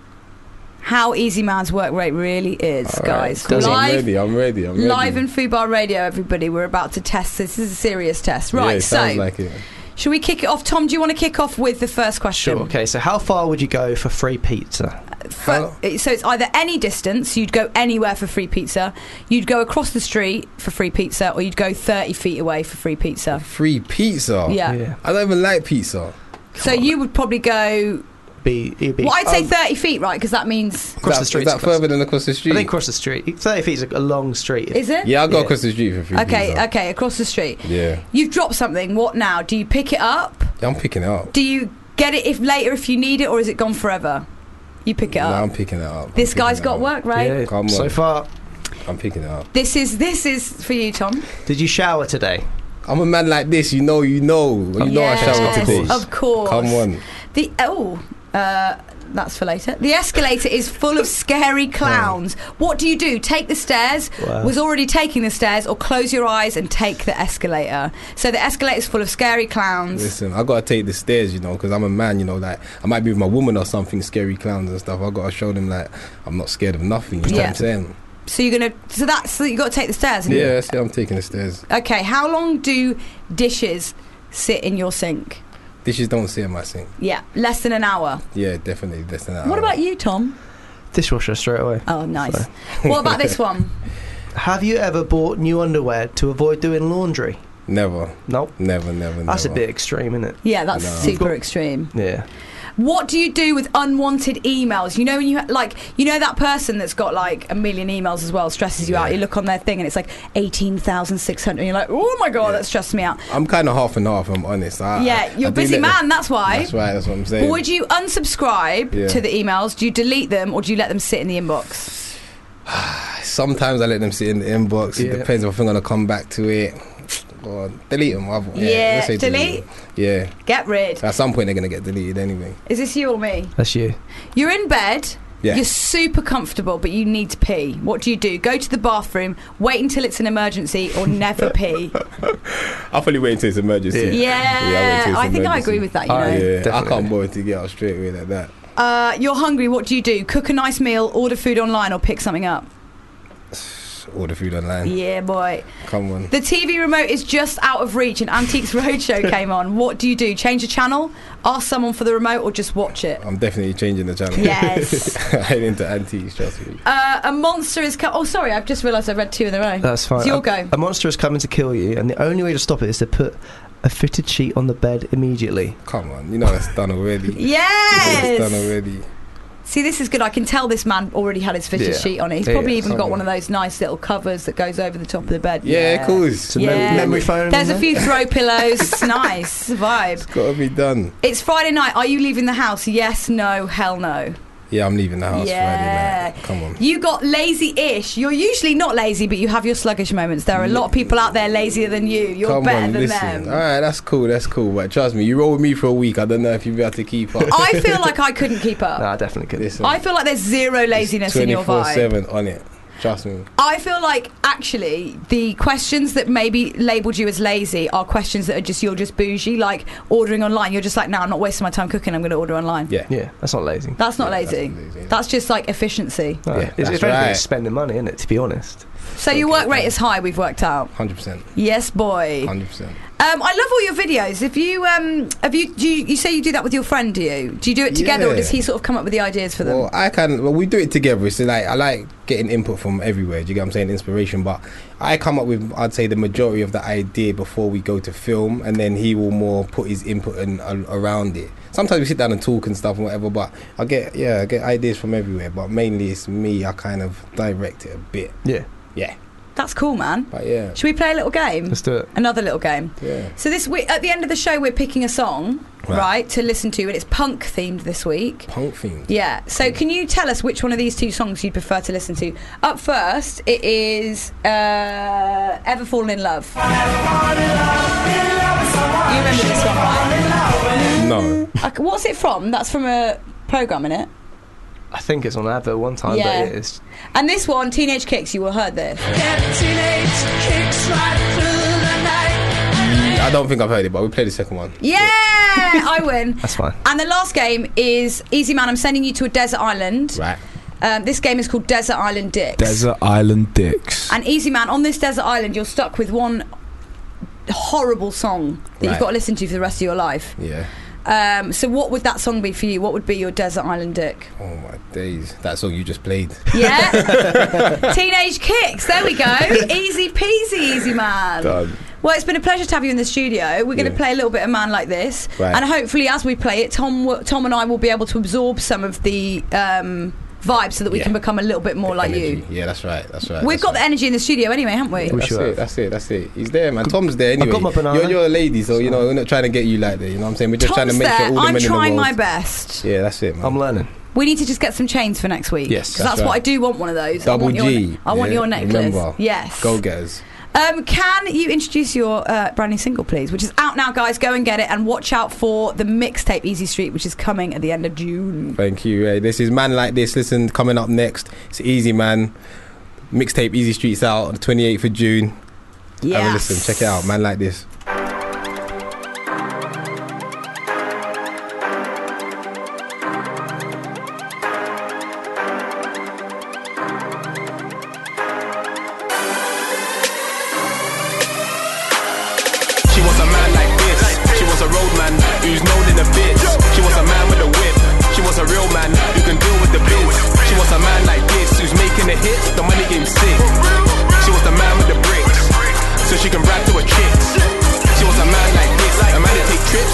how Easy Man's work rate really is, guys. Right. I'm ready. Live in Fubar Radio, everybody. We're about to test this. This is a serious test. Right, sounds like it. Should we kick it off? Tom, do you want to kick off with the first question? Sure, okay. So how far would you go for free pizza? So it's either any distance, you'd go anywhere for free pizza, you'd go across the street for free pizza, or you'd go 30 feet away for free pizza. Free pizza? Yeah. I don't even like pizza. So you would probably go... I'd say 30 feet, right? Because that means... Across the street. Is that further than across the street? I think across the street. 30 feet is a long street. Is it? Yeah, I'll go across the street for free pizza. Okay, across the street. Yeah. You've dropped something. What now? Do you pick it up? Yeah, I'm picking it up. Do you get it if you need it, or is it gone forever? You pick it up. No, I'm picking it up. This guy's got work, right? Yeah, come on. So far. I'm picking it up. This is for you, Tom. Did you shower today? I'm a man like this, you know I showered today. Of course. Come on. That's for later. The escalator is full of scary clowns. What do you do? Take the stairs? Was already taking the stairs, or close your eyes and take the escalator? So the escalator is full of scary clowns. Listen, I gotta take the stairs, because I'm a man, like, I might be with my woman or something, scary clowns and stuff. I gotta show them that I'm not scared of nothing. You know what I'm saying? So you got to take the stairs. Yeah, I'm taking the stairs. Okay, how long do dishes sit in your sink? Dishes don't sit in my sink. Yeah, less than an hour. Yeah, definitely less than an hour. What about you, Tom? Dishwasher straight away. Oh, nice. So. What about this one? Have you ever bought new underwear to avoid doing laundry? Never. Nope. Never. That's a bit extreme, isn't it? Yeah, that's No. super extreme. Yeah. What do you do with unwanted emails? You know, when you know that person that's got like a million emails as well, stresses you out. You look on their thing and it's like 18,600, and you're like, oh my god, that stressed me out. I'm kind of half and half, I'm honest. You're a busy man, that's why. That's right, that's what I'm saying. But would you unsubscribe to the emails? Do you delete them, or do you let them sit in the inbox? Sometimes I let them sit in the inbox. It depends if I'm going to come back to it. Or delete them. Yeah, let's say delete? Yeah. Get rid. At some point they're going to get deleted anyway. Is this you or me? That's you. You're in bed. Yeah. You're super comfortable, but you need to pee. What do you do? Go to the bathroom, wait until it's an emergency, or never pee? I'll probably wait until it's an emergency. Yeah, I think I agree with that, you know. Yeah, I can't bother to get out straight away like that. You're hungry, what do you do? Cook a nice meal, order food online, or pick something up? Order food online. Yeah, boy. Come on. The TV remote is just out of reach and Antiques Roadshow came on. What do you do? Change the channel? Ask someone for the remote, or just watch it? I'm definitely changing the channel. Yes. I ain't into antiques, trust me. A monster is... Oh, sorry, I've just realised I read two in a row. That's fine. It's your go. A monster is coming to kill you, and the only way to stop it is to put a fitted sheet on the bed immediately. Come on, you know that's done already. Yes! It's done already. See, this is good. I can tell this man already had his fitted sheet on it. He's probably even got one of those nice little covers that goes over the top of the bed. Yeah, cool. It's memory foam. There's a few throw pillows. Nice vibe. It's got to be done. It's Friday night. Are you leaving the house? Yes, no, hell no. Yeah, I'm leaving the house Friday night. Come on. You got lazy-ish. You're usually not lazy, but you have your sluggish moments. There are a lot of people out there lazier than you. You're better than them. All right, that's cool. But trust me, you roll with me for a week. I don't know if you'll be able to keep up. I feel like I couldn't keep up. No, I definitely couldn't. Listen, I feel like there's zero laziness in your vibe. 24/7 on it. Trust me. I feel like actually the questions that maybe labelled you as lazy are questions that are you're just bougie, like ordering online. You're just like, no, I'm not wasting my time cooking. I'm going to order online. Yeah, that's not lazy. That's not lazy. That's just like efficiency. No, it's spending money, isn't it? To be honest. So your work rate is high. We've worked out. 100%. Yes, boy. 100%. I love all your videos. If you you say you do that with your friend? Do you do it together, or does he sort of come up with the ideas for them? Well, we do it together. So like, I like getting input from everywhere. Do you get what I'm saying? Inspiration, but I come up with, I'd say, the majority of the idea before we go to film, and then he will more put his input around it. Sometimes we sit down and talk and stuff and whatever, but I get ideas from everywhere. But mainly it's me. I kind of direct it a bit. Yeah. That's cool, man. But yeah. Should we play a little game? Let's do it. Another little game. Yeah. So at the end of the show, we're picking a song, right, to listen to, and it's punk themed this week. Punk themed. Yeah. So can you tell us which one of these two songs you'd prefer to listen to? Up first, it is "Ever Fallen in Love." You remember this one, right? No. What's it from? That's from a programme, innit? I think it's on advert one time, but it is. And this one, Teenage Kicks, you will heard this. I don't think I've heard it, but we'll play the second one. Yeah, I win. That's fine. And the last game is Easy Man, I'm sending you to a desert island. Right. This game is called Desert Island Dicks. Desert Island Dicks. And Easy Man, on this desert island, you're stuck with one horrible song that you've got to listen to for the rest of your life. Yeah. So what would that song be for you? What would be your Desert Island Dick? Oh my days. That song you just played. Yeah. Teenage Kicks. There we go. Easy peasy, Easy Man. Done. Well, it's been a pleasure to have you in the studio. We're going to play a little bit of Man Like This. Right. And hopefully as we play it, Tom and I will be able to absorb some of the vibe so that we can become a little bit more like you. Yeah, that's right. We've got the energy in the studio anyway, haven't we? That's it. He's there, man. Tom's there anyway. I've got my banana. You're a lady, so you know we're not trying to get you like that. You know what I'm saying? We're just trying to make sure all the men in the world. I'm trying my best. Yeah, that's it, man. I'm learning. We need to just get some chains for next week. Yes, that's what I do want. One of those. Double G. I want your necklace. Remember. Yes. Go getters. Can you introduce your brand new single, please? Which is out now, guys. Go and get it, and watch out for the mixtape Easy Street, which is coming at the end of June. Thank you. Hey, this is Man Like This. Listen, coming up next, it's Easy Man. Mixtape Easy Street's out on the 28th of June. Yeah. Have a listen. Check it out. Man Like This. Who's known in the bits. She wants a man with a whip. She wants a real man who can deal with the biz. She wants a man like this who's making the hits. The money game's sick. She wants a man with the bricks so she can brag to her chicks.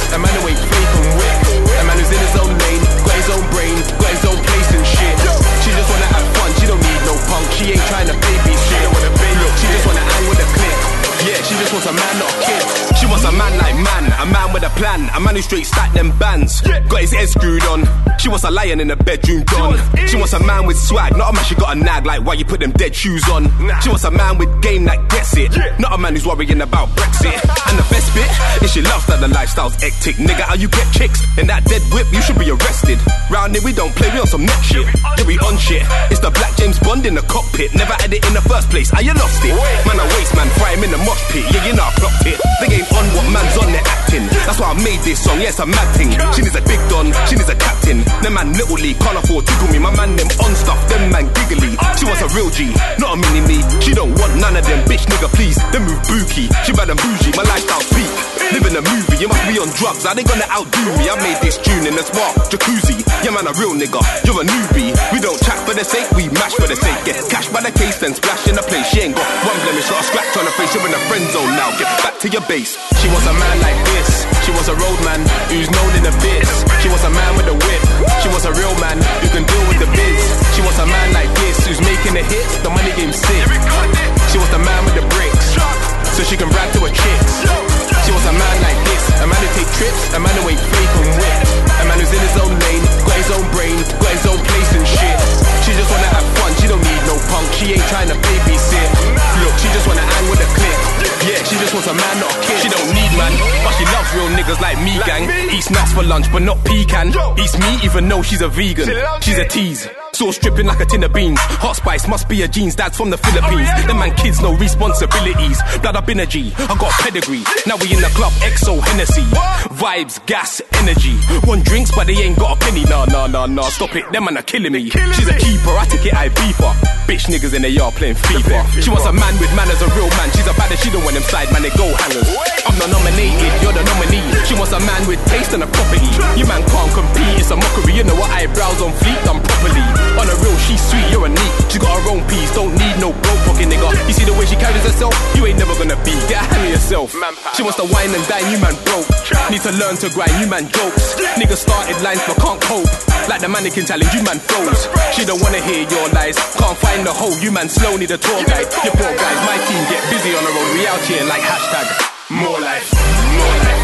A man who ain't fake and wick. A man who's in his own lane, got his own brain, got his own place and shit. She just wanna have fun, she don't need no punk. She ain't trying to baby shit. Look, she just wanna hang with a click. Yeah, she just wants a man, not a kid. She wants a man like man, a man with a plan, a man who straight stack them bands. Got his head screwed on. She wants a lion in the bedroom done. She wants a man with swag, not a man she got a nag like why you put them dead shoes on. She wants a man with game that gets it, not a man who's worrying about Brexit. And the best bit is she loves that the lifestyle's hectic. Nigga, how you get chicks in that dead whip? You should be arrested. Round here we don't play, we on some neck shit. Yeah, we on shit. It's the Black James Bond in the cockpit. Never had it in the first place. How you lost it? Man, I waste man, fry him in the mosh pit. Yeah, you know I clocked it. They ain't on what man's on, they're acting. That's why I made this song. Yeah, it's a mad thing. She needs a big don, she needs a captain. Them man little league can't afford tickle me. My man them on stuff, them man giggly. She wants a real G, not a mini me. She don't want none of them, bitch nigga please. Them move bookie, she bad and bougie. My lifestyle's peak, living a movie. You must be on drugs, how they gonna outdo me? I made this tune in the spark, jacuzzi. Yeah man a real nigga, you're a newbie. We don't chat for the sake, we mash for the sake. Get cash by the case, then splash in the place. She ain't got one blemish, not a scratch on her face. You're in the friend zone now, get back to your base. She wants a man like this. She wants a road man who's known in the bits. She wants a man with a whip. She wants a real man who can deal with the biz. She wants a man like this who's making the hits. The money game sick. She wants the man with the bricks so she can brag to her chicks. She wants a man like this, a man who take trips, a man who ain't fake and whip, a man who's in his own lane, got his own brain, got his own place and shit. She just wanna have fun, she don't need no punk. She ain't trying to babysit. Look, she just wanna hang with a clique. Yeah, she just wants a man, not a kid. She don't need man, but she loves real niggas like me, gang. Eats nuts for lunch, but not pecan. Eats meat even though she's a vegan. She's a tease. Sauce dripping like a tin of beans. Hot spice must be a jeans, dad's from the Philippines. Them man kids no responsibilities. Blood up in a G, I got pedigree. Now we in the club, XO Hennessy. Vibes, gas, energy. Want drinks but they ain't got a penny. Nah, stop it, them man are killing me. She's a keeper, I take it, I beef her. Bitch niggas in the yard playing FIFA. She wants a man with manners, a real man. She's a baddie, she don't want them side man, they go hangers. I'm not nominated, you're the nominee. She wants a man with taste and a property. You man can't compete, it's a mockery. You know what, eyebrows on fleek, done properly. On the real, she's sweet, you're a neat. She got her own piece, don't need no broke pocket nigga. You see the way she carries herself, you ain't never gonna be. Get a hand of yourself. She wants to wine and dine, you man broke. Need to learn to grind, you man jokes. Niggas started lines but can't cope. Like the mannequin challenge, you man froze. She don't wanna hear your lies, can't find the hole, you man slow, need a tour guide. You poor guys, my team get busy on the road. We out here like hashtag more life, more life.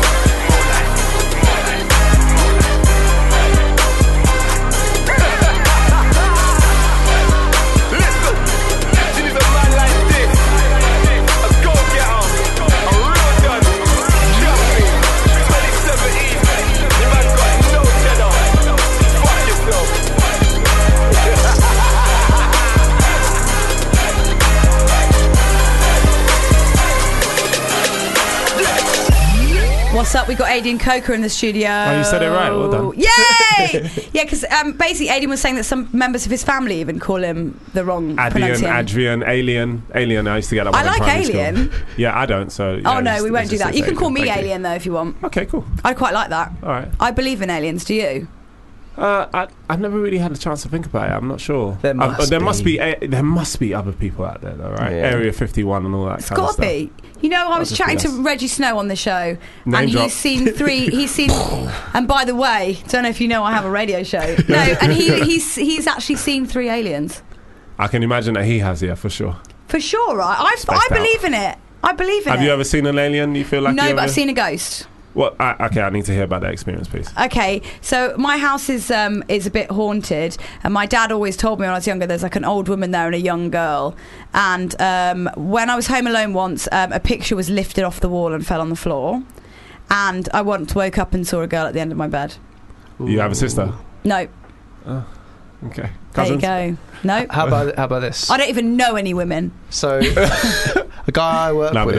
What's up? We got Adrian Coker in the studio. Oh, you said it right. Well done. Yay! Yeah, because basically Adrian was saying that some members of his family even call him the wrong pronunciation. Adrian, Alien. I used to get that one. I like Alien. School. Yeah, I don't. So. Yeah, oh no, we won't do that. You can call me Alien though if you want. Okay, cool. I quite like that. All right. I believe in aliens. Do you? I've never really had a chance to think about it. I'm not sure. There must be other people out there, though, right? Yeah. Area 51 and all that. It's kind of stuff. Be. You know, I was chatting to Reggie Snow on the show, and he's seen three. He's seen, and by the way, don't know if you know, I have a radio show. No, and he's actually seen 3 aliens. I can imagine that he has, yeah, for sure. For sure, right? I believe in it. I believe in it. Have you ever seen an alien? You feel like no, but I've seen a ghost. Well, okay, I need to hear about that experience, please. Okay, so my house is a bit haunted, and my dad always told me when I was younger there's like an old woman there and a young girl. And when I was home alone once, a picture was lifted off the wall and fell on the floor. And I once woke up and saw a girl at the end of my bed. Ooh. You have a sister? No. Oh, okay. Cousins? There you go. No. How about this? I don't even know any women. So, a guy I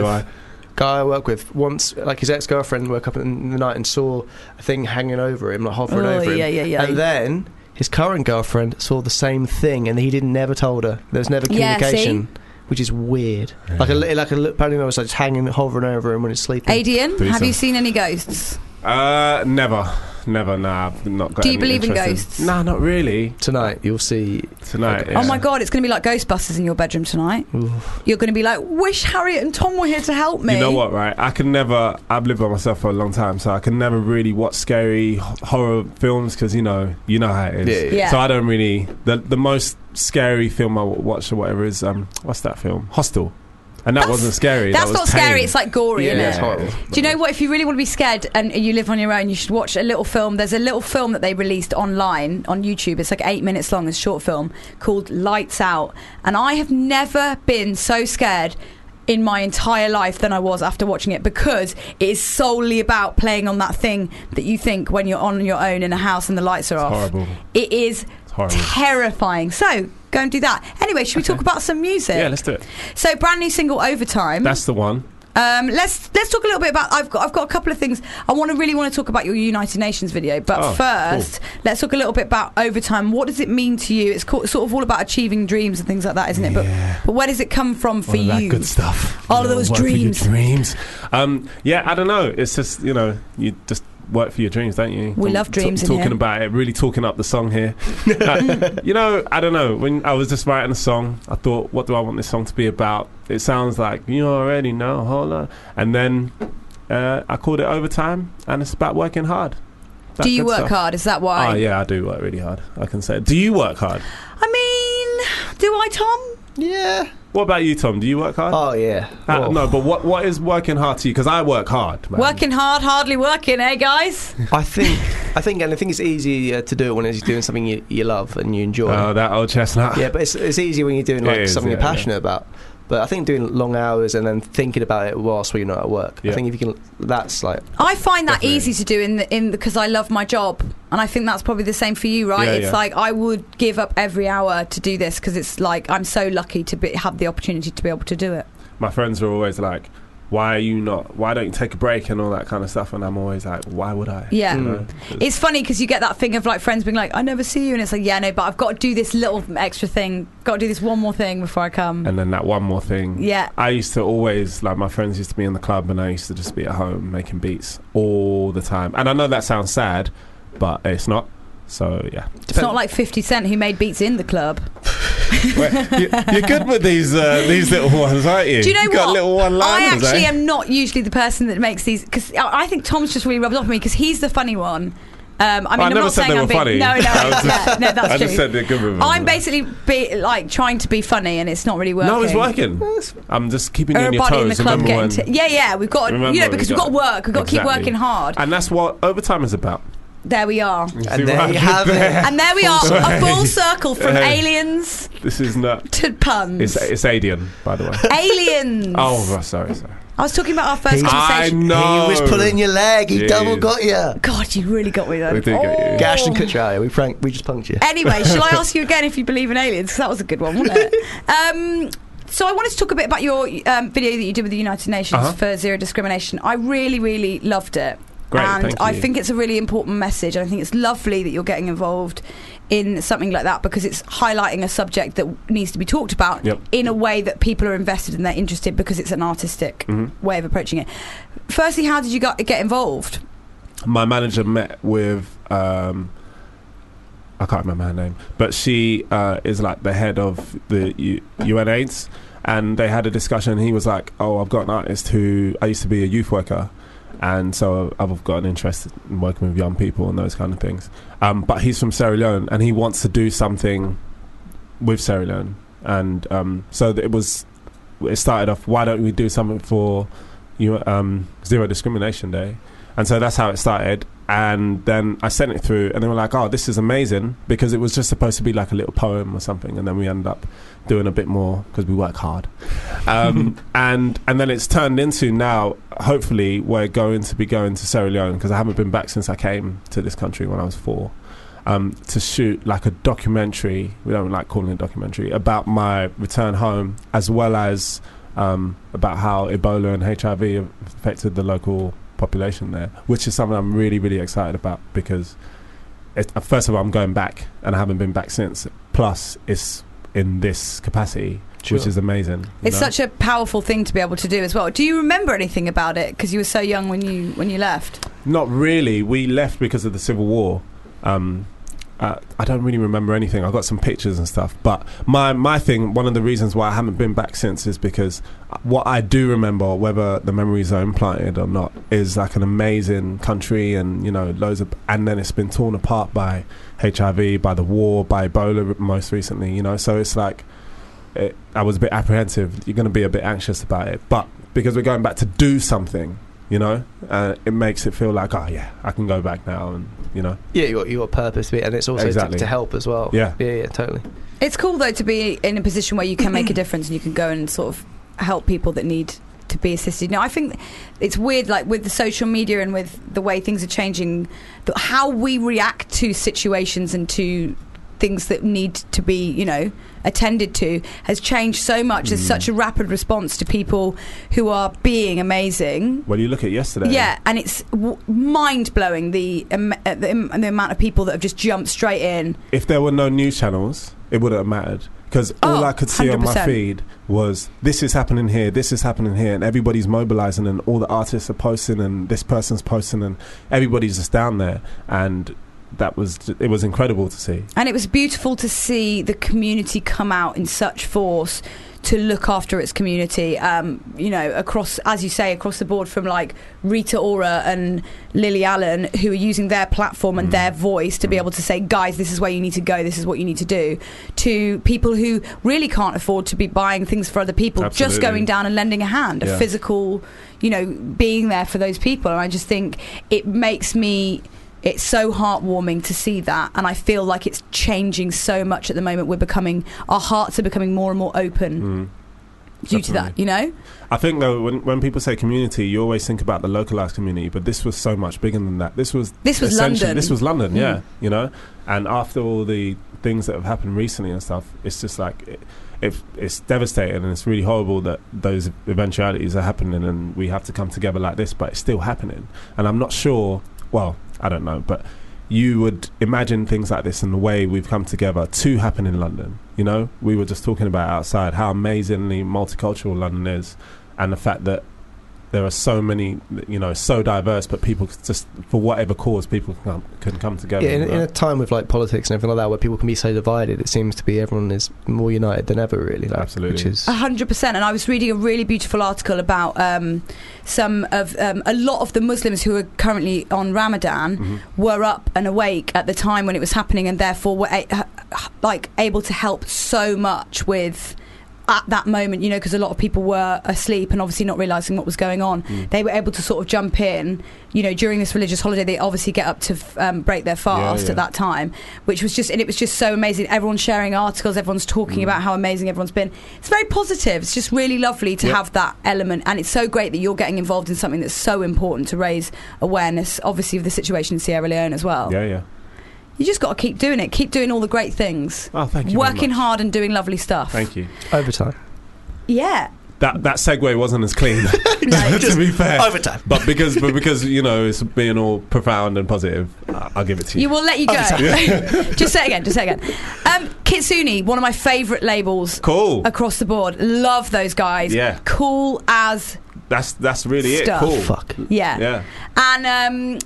work with once, like his ex-girlfriend woke up in the night and saw a thing hanging over him, like hovering over him. Yeah. And then his current girlfriend saw the same thing, and he never told her. There was never communication, which is weird. Yeah. Apparently, there was like just hovering over him when he's sleeping. Adrian, have you seen any ghosts? Never. Never, nah. I've not got Do you any believe in interest ghosts? Nah, not really. Tonight, you'll see. Tonight. Oh my God, it's going to be like Ghostbusters in your bedroom tonight. You're going to be like, wish Harriet and Tom were here to help me. You know what, right? I can never. I've lived by myself for a long time, so I can never really watch scary horror films because you know how it is. Yeah. So I don't really. The most scary film I watched or whatever is what's that film? Hostel. And that wasn't scary. That's that was not scary. tame. It's like gory, isn't it? it's horrible. Do you know what? If you really want to be scared and you live on your own, you should watch a little film. There's a little film that they released online on YouTube. It's like 8 minutes long. It's a short film called Lights Out. And I have never been so scared in my entire life than I was after watching it, because it is solely about playing on that thing that you think when you're on your own in a house and the lights are off. Horrible. It is terrifying. So go and do that. Anyway, should we talk about some music? Yeah, let's do it. So brand new single Overtime. That's the one. Let's talk a little bit about. I've got a couple of things. I really want to talk about your United Nations video, but first, let's talk a little bit about Overtime. What does it mean to you? It's sort of all about achieving dreams and things like that, isn't it? But where does it come from for you? All that good stuff. All of those work for your dreams. dreams. Yeah, I don't know. It's just you just work for your dreams, don't you? We love dreams in talking here. about it, really talking up the song here. I don't know. When I was just writing a song, I thought, what do I want this song to be about? It sounds like you already know, hold on. And then I called it Overtime, and it's about working hard. Do you work hard? Is that why? Oh yeah, I do work really hard. I can say. Do you work hard? I mean, do I, Tom? Yeah. What about you, Tom? Do you work hard? Oh yeah. No, but what is working hard to you? Because I work hard, man. Working hard, hardly working, eh, guys? I think it's easy to do it when you're doing something you love and you enjoy. Oh, that old chestnut. Yeah, but it's easy when you're doing something you're passionate about. But I think doing long hours and then thinking about it whilst you're not at work. I think if you can, that's like. I find that easy to do because I love my job, and I think that's probably the same for you, right? Yeah, it's like I would give up every hour to do this because it's like I'm so lucky to have the opportunity to be able to do it. My friends are always like, why don't you take a break and all that kind of stuff, and I'm always like, why would I? Yeah. It's funny because you get that thing of like friends being like, I never see you, and it's like, yeah, no, but I've got to do this little extra thing, got to do this one more thing before I come. And then that one more thing. Yeah. I used to always, like, my friends used to be in the club and I used to just be at home making beats all the time. And I know that sounds sad, but it's not. So yeah, it's not like 50 Cent who made beats in the club. You're good with these little ones, aren't you? Do you know You've what? got little one-liners, I actually am not usually the person that makes these, because I think Tom's just really rubbed off on me because he's the funny one. I mean, I'm never not said saying they I'm were funny. No, that's I true. just said they're good with them. I'm basically trying to be funny, and it's not really working. No, it's working. I'm just keeping you on your Everybody toes. in the club Remember getting when? yeah, we've got because we've got to work. We've got to keep working hard. And that's what Overtime is about. There we are. And there you have it. And there we are, a full circle from aliens This is not to puns. It's Adian, by the way. Aliens. Oh, sorry. I was talking about our first conversation. I know. He was pulling your leg. He double got you. God, you really got me there. We did get you. Gash and Kutcher, we just punked you. Anyway, shall I ask you again if you believe in aliens? Because that was a good one, wasn't it? So I wanted to talk a bit about your video that you did with the United Nations for Zero Discrimination. I really, really loved it. Great, and thank I you. think it's a really important message. And I think it's lovely that you're getting involved in something like that, because it's highlighting a subject that needs to be talked about in a way that people are invested and they're interested, because it's an artistic way of approaching it. Firstly, how did you get involved? My manager met with I can't remember her name, but she is like the head of the UN AIDS, and they had a discussion. He was like, oh, I've got an artist who I used to be a youth worker, and so I've got an interest in working with young people and those kind of things. But he's from Sierra Leone, and he wants to do something with Sierra Leone. And so it started off, why don't we do something for Zero Discrimination Day? And so that's how it started. And then I sent it through, and they were like, oh, this is amazing, because it was just supposed to be like a little poem or something. And then we ended up doing a bit more because we work hard. And then it's turned into, now hopefully we're going to be going to Sierra Leone, because I haven't been back since I came to this country when I was 4, to shoot like a documentary, we don't like calling it a documentary, about my return home, as well as about how Ebola and HIV have affected the local population there, which is something I'm really, really excited about, because first of all, I'm going back and I haven't been back since, plus it's in this capacity. which is amazing. It's such a powerful thing to be able to do as well. Do you remember anything about it? Because you were so young when you left. Not really. We left because of the Civil War. I don't really remember anything. I got some pictures and stuff. But my thing, one of the reasons why I haven't been back since is because what I do remember, whether the memories are implanted or not, is like an amazing country, and loads of, and then it's been torn apart by HIV, by the war, by Ebola most recently. So it's like I was a bit apprehensive. You're going to be a bit anxious about it, but because we're going back to do something, it makes it feel like, oh yeah, I can go back now, and Yeah, you got purpose to it, and it's also Exactly. to help as well. Yeah, totally. It's cool though to be in a position where you can make a difference and you can go and sort of help people that need to be assisted. I think it's weird, like with the social media and with the way things are changing, how we react to situations and to things that need to be, attended to has changed so much. There's such a rapid response to people who are being amazing. Well, you look at yesterday. Yeah, and it's mind-blowing the amount of people that have just jumped straight in. If there were no news channels, it wouldn't have mattered. Because all I could see on my 100%. feed was, this is happening here, this is happening here, and everybody's mobilising, and all the artists are posting, and this person's posting, and everybody's just down there. And it was incredible to see. And it was beautiful to see the community come out in such force to look after its community, across, as you say, across the board, from like Rita Ora and Lily Allen, who are using their platform and their voice to be able to say, guys, this is where you need to go, this is what you need to do, to people who really can't afford to be buying things for other people. Absolutely. Just going down and lending a hand, a physical, being there for those people. And I just think it's so heartwarming to see that, and I feel like it's changing so much at the moment. Our hearts are becoming more and more open due to that, I think though, when people say community, you always think about the localised community, but this was so much bigger than that. This was London. This was London, yeah. And after all the things that have happened recently and stuff, it's just like it's devastating, and it's really horrible that those eventualities are happening, and we have to come together like this, but it's still happening. And I'm not sure, well, I don't know, but you would imagine things like this and the way we've come together to happen in London. We were just talking about outside how amazingly multicultural London is, and the fact that there are so many, so diverse, but people just, for whatever cause, people can come together. Yeah, in a time with like politics and everything like that, where people can be so divided, it seems to be everyone is more united than ever, really. Absolutely. Which is 100%. And I was reading a really beautiful article about some of a lot of the Muslims who are currently on Ramadan were up and awake at the time when it was happening, and therefore were able to help so much with at that moment, because a lot of people were asleep and obviously not realising what was going on. They were able to sort of jump in, during this religious holiday. They obviously get up to break their fast at that time, which was just, and it was just so amazing. Everyone's sharing articles, everyone's talking about how amazing everyone's been. It's very positive. It's just really lovely to have that element, and it's so great that you're getting involved in something that's so important to raise awareness, obviously, of the situation in Sierra Leone as well. Yeah. You just got to keep doing it. Keep doing all the great things. Oh, thank you. Working very much. hard and doing lovely stuff. Thank you. overtime. Yeah. That segue wasn't as clean, No, to be fair. Overtime. But because it's being all profound and positive, I'll give it to you. You will let you go. Just say it again. Kitsune, one of my favourite labels. Cool. Across the board. Love those guys. Yeah. Cool as That's really stuff. it. Cool. Fuck. Yeah. And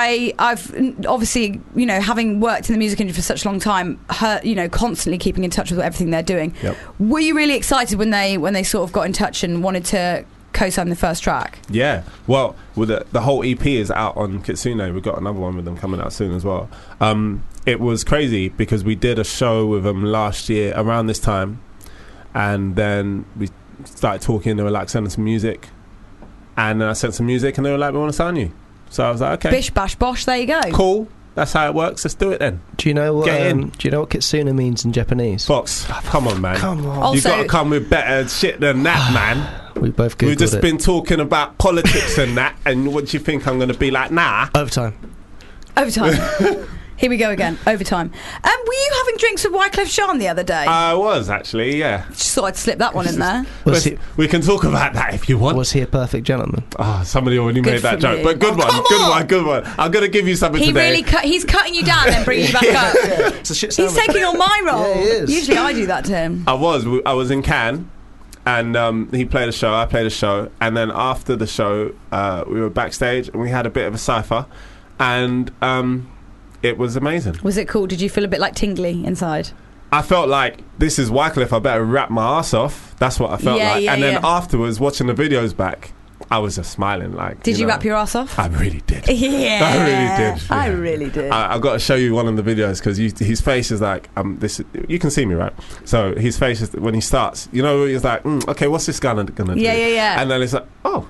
I've obviously, having worked in the music industry for such a long time, constantly keeping in touch with everything they're doing. Yep. Were you really excited when they sort of got in touch and wanted to co-sign the first track? Yeah. Well, with the whole EP is out on Kitsune. We've got another one with them coming out soon as well. It was crazy because we did a show with them last year around this time, and then we started talking. They were like, send us some music. And then I sent some music, and they were like, we want to sign you. So I was like, okay. Bish, bash, bosh, there you go. Cool. That's how it works. Let's do it then. Do you know what? Get in. Do you know what kitsune means in Japanese? Fox, come on, man. Come on. Also- You've got to come with better shit than that, man. We both googled We've just it. been talking about politics and that, and what do you think I'm going to be like? Nah. Overtime. Here we go again. Overtime. Were you having drinks with Wyclef Jean the other day? I was actually, yeah. Just thought I'd slip that one in there. We can talk about that if you want. Was he a perfect gentleman? Somebody already made that for joke. me. But good one. I'm going to give you something He today. really he's cutting you down and bringing you back up. It's a shit He's sandwich. taking on my role. Yeah, he is. Usually I do that to him. I was in Cannes, and he played a show, I played a show, and then after the show, we were backstage and we had a bit of a cypher, and it was amazing. Was it cool? Did you feel a bit like tingly inside? I felt like, this is Wyclef, I better rap my ass off. That's what I felt like. And then afterwards, watching the videos back, I was just smiling. Like, Did you know, rap your ass off? I really did. Yeah. I really did. I really did. I've got to show you one of the videos because his face is like, you can see me, right? So his face is, when he starts, you know, he's like, okay, what's this guy gonna do? Yeah. And then it's like, oh,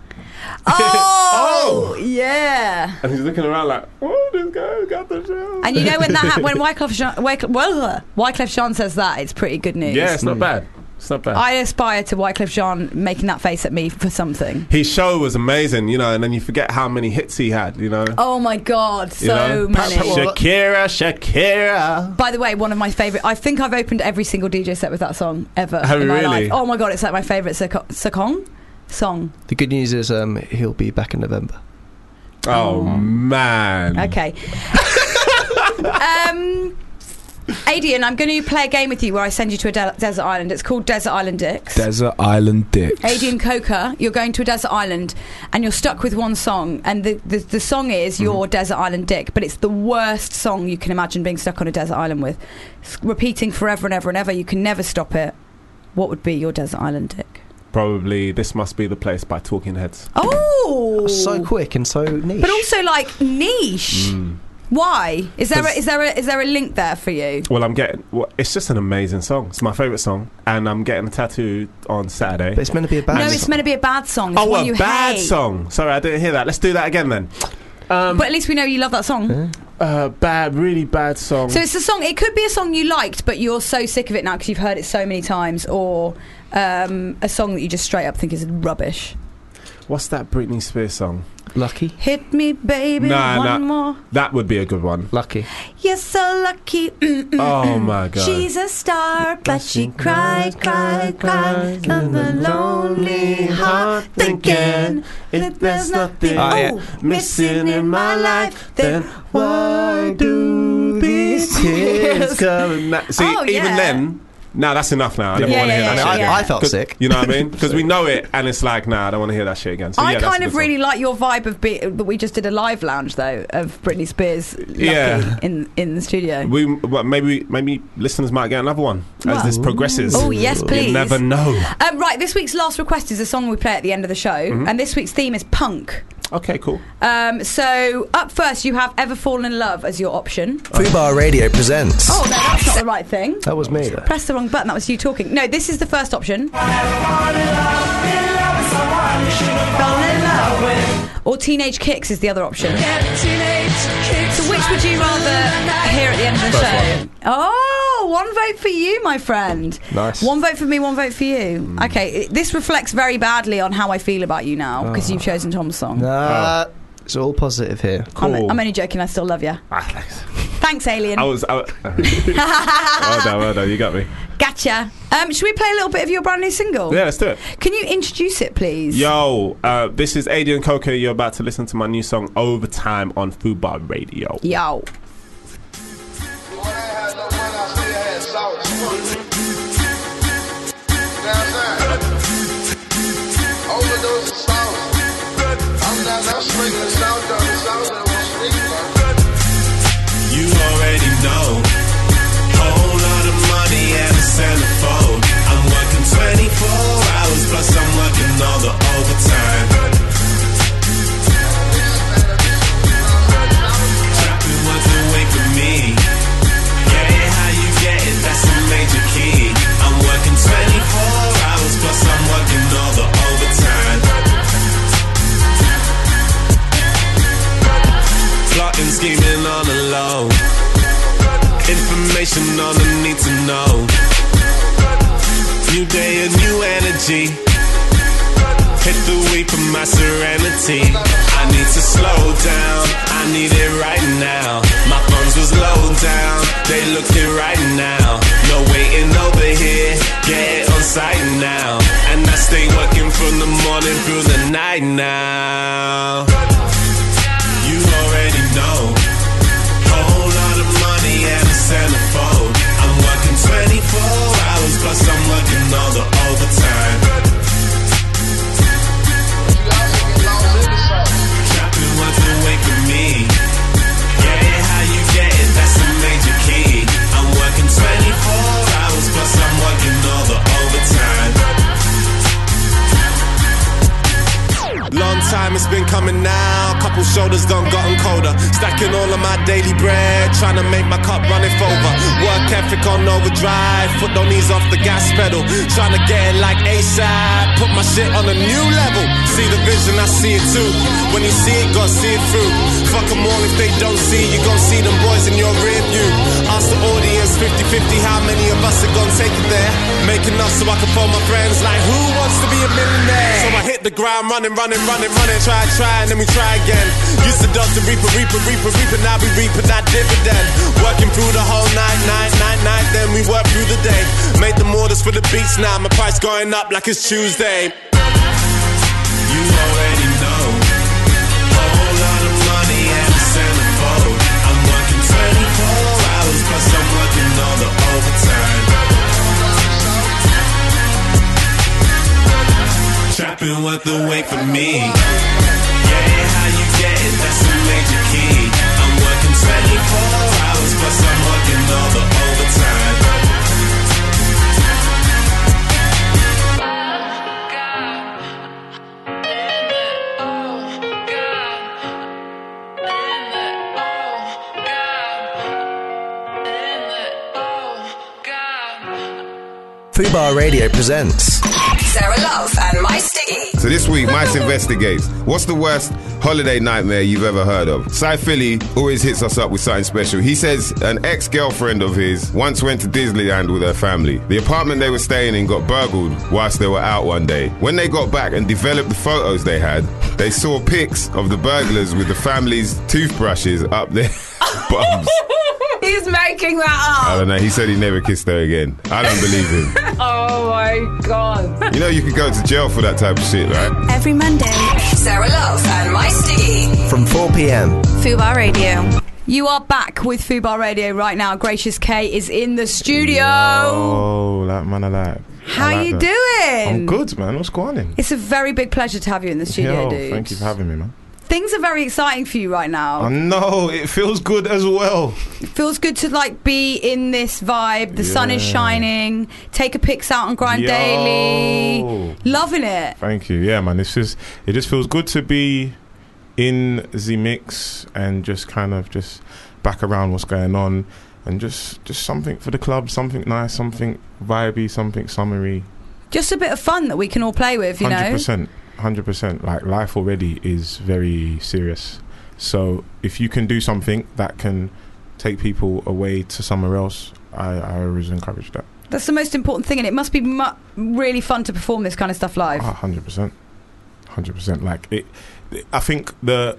yeah. and he's looking around like, oh, this guy's got the show. And you know when when Wyclef Jean says that, it's pretty good news. Yeah, it's not bad. It's not bad. I aspire to Wyclef Jean making that face at me for something. His show was amazing, you know, and then you forget how many hits he had, you know. Oh my God, so many. Shakira. By the way, one of my favourite. I think I've opened every single DJ set with that song ever Have in you my really? life. Oh my God, it's like my favourite song. The good news is he'll be back in November. Oh man. Okay. Adian, I'm going to play a game with you where I send you to a desert island. It's called Desert Island Dicks. Desert Island Dicks. Adian Coker, you're going to a desert island and you're stuck with one song, and the song is your desert island dick, but it's the worst song you can imagine being stuck on a desert island with. It's repeating forever and ever and ever. You can never stop it. What would be your desert island dick? Probably This Must Be the Place by Talking Heads. Oh, so quick and so niche, but also like niche. Why? Is there a link there for you? Well, it's just an amazing song. It's my favourite song, and I'm getting a tattoo on Saturday. But it's meant to be a bad song. No, it's meant to be a bad song. It's one you bad hate. song. Sorry, I didn't hear that. Let's do that again then. But at least we know you love that song. Really bad song. So it's a song. It could be a song you liked, but you're so sick of it now because you've heard it so many times, or a song that you just straight up think is rubbish. What's that Britney Spears song? Lucky. Hit me, baby, one more. That would be a good one. Lucky. You're so lucky. Oh my God. She's a star, but she cried on the lonely heart, thinking if there's nothing missing in my life, then why do these tears come? See, even then. Nah, that's enough now. I don't want to hear that shit again. I felt sick. You know what I mean? Because we know it, and it's like, nah, I don't want to hear that shit again. So, I that's kind a of good really song. like your vibe of that we just did a live lounge though of Britney Spears Lucky in the studio. Maybe listeners might get another one as this progresses. Oh yes, please. You never know. Right, this week's last request is a song we play at the end of the show, and this week's theme is punk. Okay, cool. So up first, you have Ever Fallen in Love as your option. Fubar Radio presents. Oh, no, that's not the right thing. That was me. Press the wrong button. That was you talking. No, this is the first option. Or Teenage Kicks is the other option. So which would you rather hear at the end of the show? Oh, one vote for you, my friend. Nice. One vote for me, one vote for you. Okay, this reflects very badly on how I feel about you now because you've chosen Tom's song. Nah, it's all positive here. Cool. I'm only joking. I still love you. Thanks, Alien. Well done, you got me. Gotcha. Should we play a little bit of your brand new single? Yeah, let's do it. Can you introduce it, please? Yo, this is Adian Coker. You're about to listen to my new song Overtime on Fubar Radio. Yo. You already know. Whole lot of money and a centerfold. I'm working 24 hours plus I'm working all the overtime. Trapping what's away from me. Yeah, how you get it? That's a major key. I'm working 24 hours plus I'm working all the overtime. Plotting, scheming on the low. Information on the need to know. New day, a new energy. Hit the week for my serenity. I need to slow down, I need it right now. My funds was low down, they looking right now. No waiting over here, get it on site now. And I stay working from the morning through the night now. You already know, whole lot of money and a centerfold. I'm working 24 hours plus I'm working all the overtime. Trapping what's away from me. Yeah, how you get it, that's a major key. I'm working 24 hours plus I'm working all the overtime. Long time it's been coming now. Couple shoulders done gotten colder. Stacking all of my daily bread, trying to make my cup runneth over. Work ethic on overdrive, foot on knees off the gas pedal. Trying to get it like ASAP, put my shit on a new level. See the vision, I see it too. When you see it, gotta see it through. Fuck them all if they don't see, you gon' see them boys in your rear view. Ask the audience 50-50 how many of us are gonna take it there. Make enough so I can phone my friends like who wants to be a millionaire. So I hit the ground running. Try, and then we try again. Used to dodge the reaper, now we reaping that dividend. Working through the whole night, then we work through the day. Made them orders for the beats now, my price going up like it's Tuesday. You already know, whole lot of money and a centerfold. I'm working 24 hours plus I'm working all the overtime. Trapping worth the wait for me. Yeah, how you get it, that's a major key. I'm working 24 hours plus I'm working all the overtime. Fubar Radio presents Sarah Love and My Stiggy. So this week, Mice investigates. What's the worst holiday nightmare you've ever heard of? Cy Philly always hits us up with something special. He says an ex-girlfriend of his once went to Disneyland with her family. The apartment they were staying in got burgled whilst they were out one day. When they got back and developed the photos they had, they saw pics of the burglars with the family's toothbrushes up their bums. He's making that up. I don't know. He said he never kissed her again. I don't believe him. Oh my God. You know you could go to jail for that type of shit, right? Every Monday, Sarah Love and My Stiggy. from 4 p.m. Fubar Radio. You are back with Fubar Radio right now. Gracious K is in the studio. Oh, that man alive. How you doing? I'm good, man. What's going on? It's a very big pleasure to have you in the studio, dude. Thank you for having me, man. Things are very exciting for you right now. I know, it feels good as well. It feels good to like be in this vibe. The sun is shining. Take a pics out on Grind Daily. Loving it. Thank you. Yeah, man. It just feels good to be in the mix and just kind of just back around what's going on and just something for the club, something nice, something vibey, something summery. Just a bit of fun that we can all play with, you know. 100%. Like, life already is very serious. So if you can do something that can take people away to somewhere else, I always encourage that. That's the most important thing, and it must be really fun to perform this kind of stuff live. 100%. Like, I think the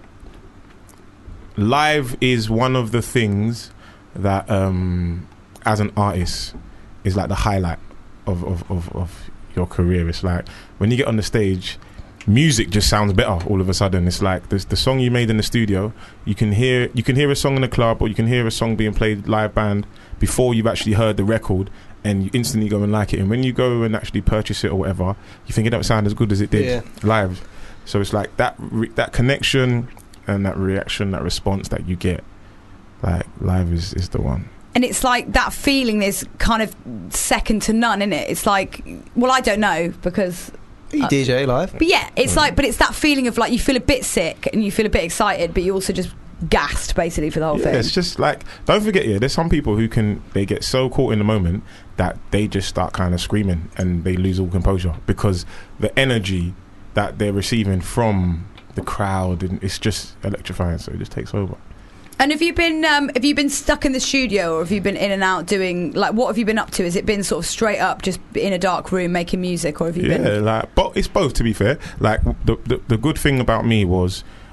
live is one of the things that, as an artist, is like the highlight of your career. It's like when you get on the stage, music just sounds better all of a sudden. It's like the song you made in the studio, you can hear a song in the club, or you can hear a song being played live band before you've actually heard the record, and you instantly go and like it. And when you go and actually purchase it or whatever, you think it don't sound as good as it did live. So it's like that connection and that reaction, that response that you get, like, live is the one. And it's like that feeling is kind of second to none, isn't it? It's like, well, I don't know because you DJ live. But yeah, it's like, but it's that feeling of like you feel a bit sick and you feel a bit excited, but you also just gassed basically for the whole thing. It's just like, don't forget, there's some people who they get so caught in the moment that they just start kind of screaming and they lose all composure because the energy that they're receiving from the crowd, and it's just electrifying, so it just takes over. And have you been stuck in the studio, or have you been in and out doing, like, what have you been up to? Has it been sort of straight up just in a dark room making music, or have you been... Yeah, like, but it's both, to be fair. Like, the good thing about me was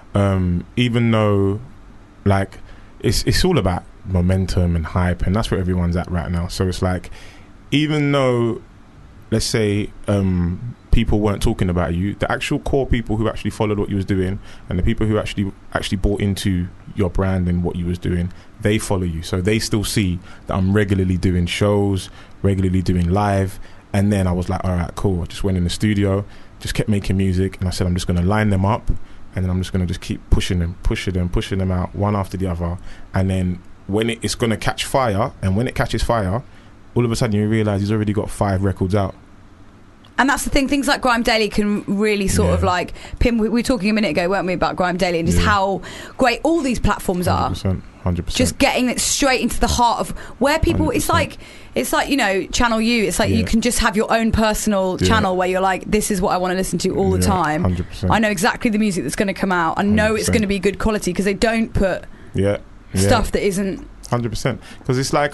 even though, like, it's all about momentum and hype, and that's where everyone's at right now. So it's like, even though, let's say, people weren't talking about you, the actual core people who actually followed what you was doing, and the people who actually bought into your brand and what you was doing, they follow you. So they still see that I'm regularly doing shows, regularly doing live. And then I was like, all right, cool. I just went in the studio, just kept making music, and I said, I'm just going to line them up, and then I'm just going to just keep pushing them out one after the other. And then when it's going to catch fire, and when it catches fire, all of a sudden you realise he's already got 5 records out. And that's the thing, things like Grime Daily can really sort of like pin. We were talking a minute ago, weren't we, about Grime Daily and just how great all these platforms are. 100%. Just getting it straight into the heart of where people. 100%. It's like, you know, Channel U. It's like you can just have your own personal channel where you're like, this is what I want to listen to all the time. 100%. I know exactly the music that's going to come out. I know it's going to be good quality because they don't put stuff that isn't. 100%. Because it's like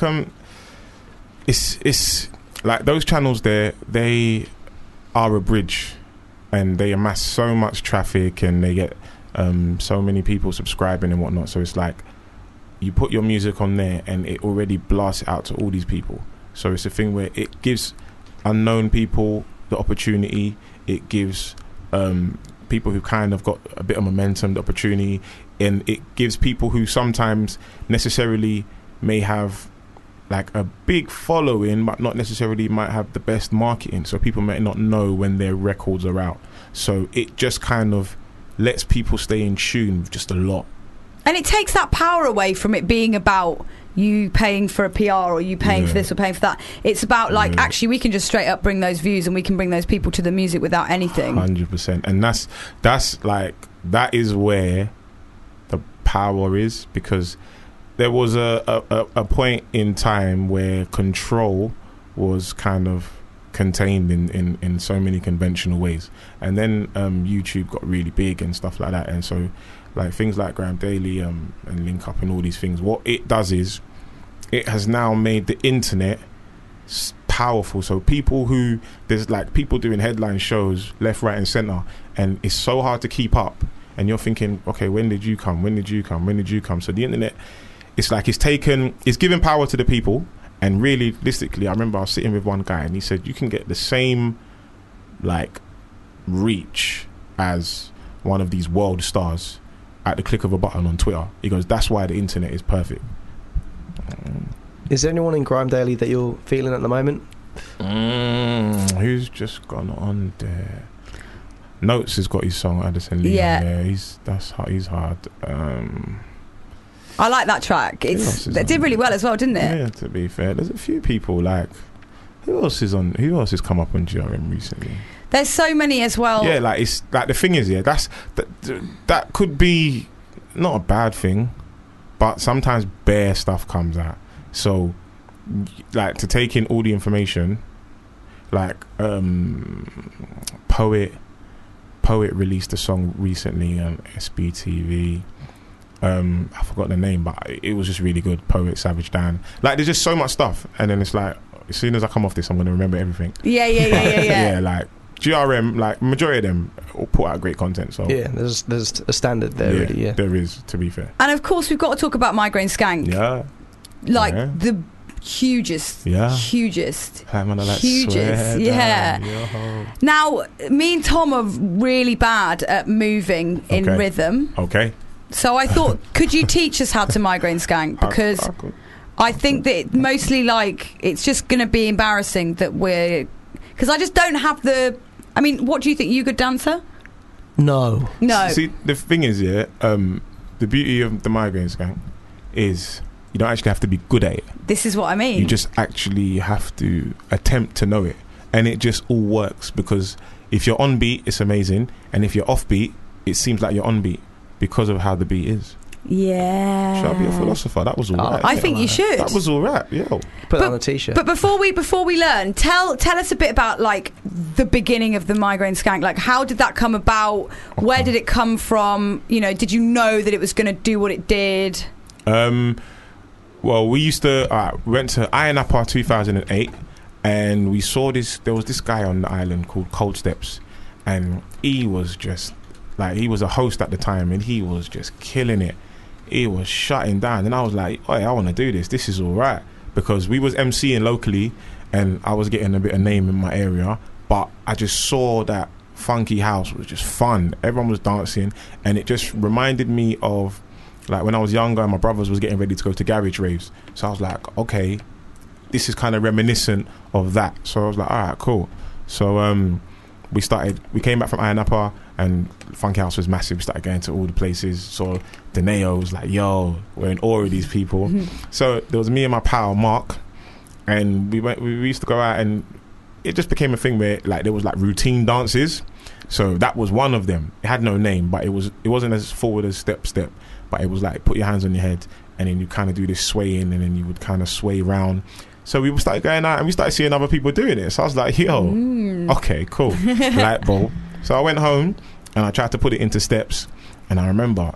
it's like those channels there. They are a bridge, and they amass so much traffic, and they get so many people subscribing and whatnot. So it's like you put your music on there and it already blasts it out to all these people. So it's a thing where it gives unknown people the opportunity. It gives people who kind of got a bit of momentum the opportunity, and it gives people who sometimes necessarily may have like a big following but not necessarily might have the best marketing, so people might not know when their records are out. So it just kind of lets people stay in tune with just a lot. And it takes that power away from it being about you paying for a PR or you paying for this or paying for that. It's about like, actually we can just straight up bring those views and we can bring those people to the music without anything. 100%. And that's like, that is where the power is, because there was a point in time where control was kind of contained in so many conventional ways, and then YouTube got really big and stuff like that. And so like things like Grime Daily and Link Up and all these things, what it does is it has now made the internet powerful. So there's like people doing headline shows left, right and centre, and it's so hard to keep up, and you're thinking, okay, when did you come? So the internet, it's like it's giving power to the people. And really, realistically, I remember I was sitting with one guy and he said, you can get the same like reach as one of these world stars at the click of a button on Twitter. He goes, that's why the internet is perfect. Is there anyone in Grime Daily that you're feeling at the moment? Who's just gone on there? Notes has got his song Addison Lee on there. He's hard. I like that track. It did really well as well, didn't it? Yeah, to be fair, there's a few people like who else has come up on GRM recently? There's so many as well. Yeah, like it's like the thing is, that could be not a bad thing, but sometimes bare stuff comes out. So like to take in all the information, like Poet released a song recently on SBTV. I forgot the name, but it was just really good. Poet, Savage Dan. Like there's just so much stuff, and then it's like as soon as I come off this, I'm going to remember everything. Yeah. Yeah, like GRM, like majority of them all put out great content. So yeah, there's a standard there. Yeah, really, yeah, there is, to be fair. And of course, we've got to talk about Migraine Skank. Yeah, like the hugest. Yeah. Now, me and Tom are really bad at moving in rhythm. Okay. So I thought, could you teach us how to Migraine Skank? Because I think that mostly like it's just going to be embarrassing that because I just don't have the. I mean, what do you think? You a good dancer? No. See, the thing is, the beauty of the Migraine Skank is you don't actually have to be good at it. This is what I mean. You just actually have to attempt to know it, and it just all works because if you're on beat, it's amazing, and if you're off beat, it seems like you're on beat. Because of how the beat is. Yeah. Should I be a philosopher? That was all right. I think you should. That was all right. Yo. Put it on a t-shirt. But before we learn, tell us a bit about like the beginning of the Migraine Skank. Like, how did that come about? Where did it come from? You know, did you know that it was going to do what it did? Well, we used to went to Ayia Napa 2008, and we saw this. There was this guy on the island called Cold Steps, and he was just Like, he was a host at the time, and he was just killing it. He was shutting down, and I was like, "Hey, I want to do this. This is all right." Because we was MCing locally, and I was getting a bit of name in my area, but I just saw that funky house was just fun. Everyone was dancing, and it just reminded me of like when I was younger and my brothers was getting ready to go to garage raves. So I was like, okay, this is kind of reminiscent of that. So I was like, all right, cool. So we came back from Iron Upper, and Funky House was massive. We started going to all the places. So Deneo was like, yo, we're in awe of these people. So there was me and my pal Mark, and we used to go out, and it just became a thing where like there was like routine dances. So that was one of them. It had no name, but it wasn't as forward as step, but it was like put your hands on your head, and then you kind of do this swaying, and then you would kind of sway round. So we started going out, and we started seeing other people doing it. So I was like, yo, okay, cool. Light bulb. So I went home, and I tried to put it into steps, and I remember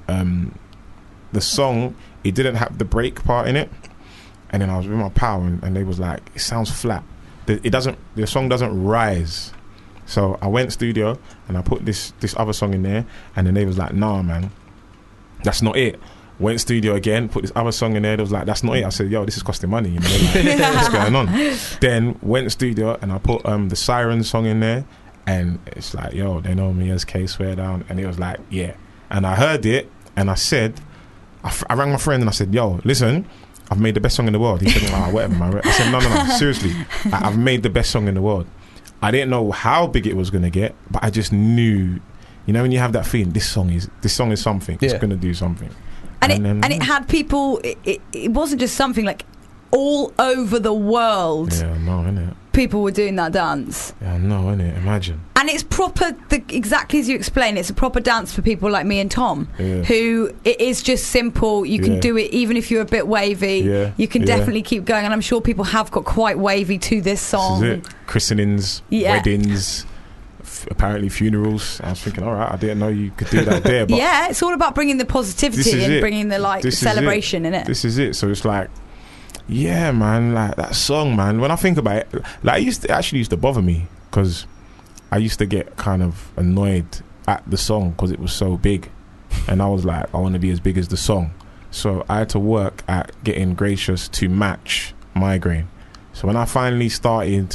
the song, it didn't have the break part in it, and then I was with my pal, and they was like, it sounds flat. The song doesn't rise. So I went studio, and I put this other song in there, and then they was like, nah, man, that's not it. Went studio again, put this other song in there. They was like, that's not it. I said, yo, this is costing money. You know, like, what's going on? Then went studio, and I put the Siren song in there, and it's like, yo, they know me as K Swear Down, and it was like, yeah. And I heard it, and I said, I rang my friend, and I said, yo, listen, I've made the best song in the world. He said, whatever, man. I said, no, seriously, I've made the best song in the world. I didn't know how big it was going to get, but I just knew, you know, when you have that feeling, this song is something. It's going to do something. And it had people. It wasn't just something, like all over the world. Yeah, no, innit? People were doing that dance. Yeah, no, innit? Imagine. And it's proper, exactly as you explained. It's a proper dance for people like me and Tom, who it is just simple. You can do it even if you're a bit wavy. Yeah, you can definitely keep going. And I'm sure people have got quite wavy to this song. This is it. Christenings, weddings. Apparently funerals. I was thinking, all right, I didn't know you could do that there. But yeah, it's all about bringing the positivity and bringing the celebration in it. This is it. So it's like, yeah, man, like that song, man. When I think about it, like it actually used to bother me, because I used to get kind of annoyed at the song because it was so big, and I was like, I want to be as big as the song. So I had to work at getting Gracious to match Migraine. So when I finally started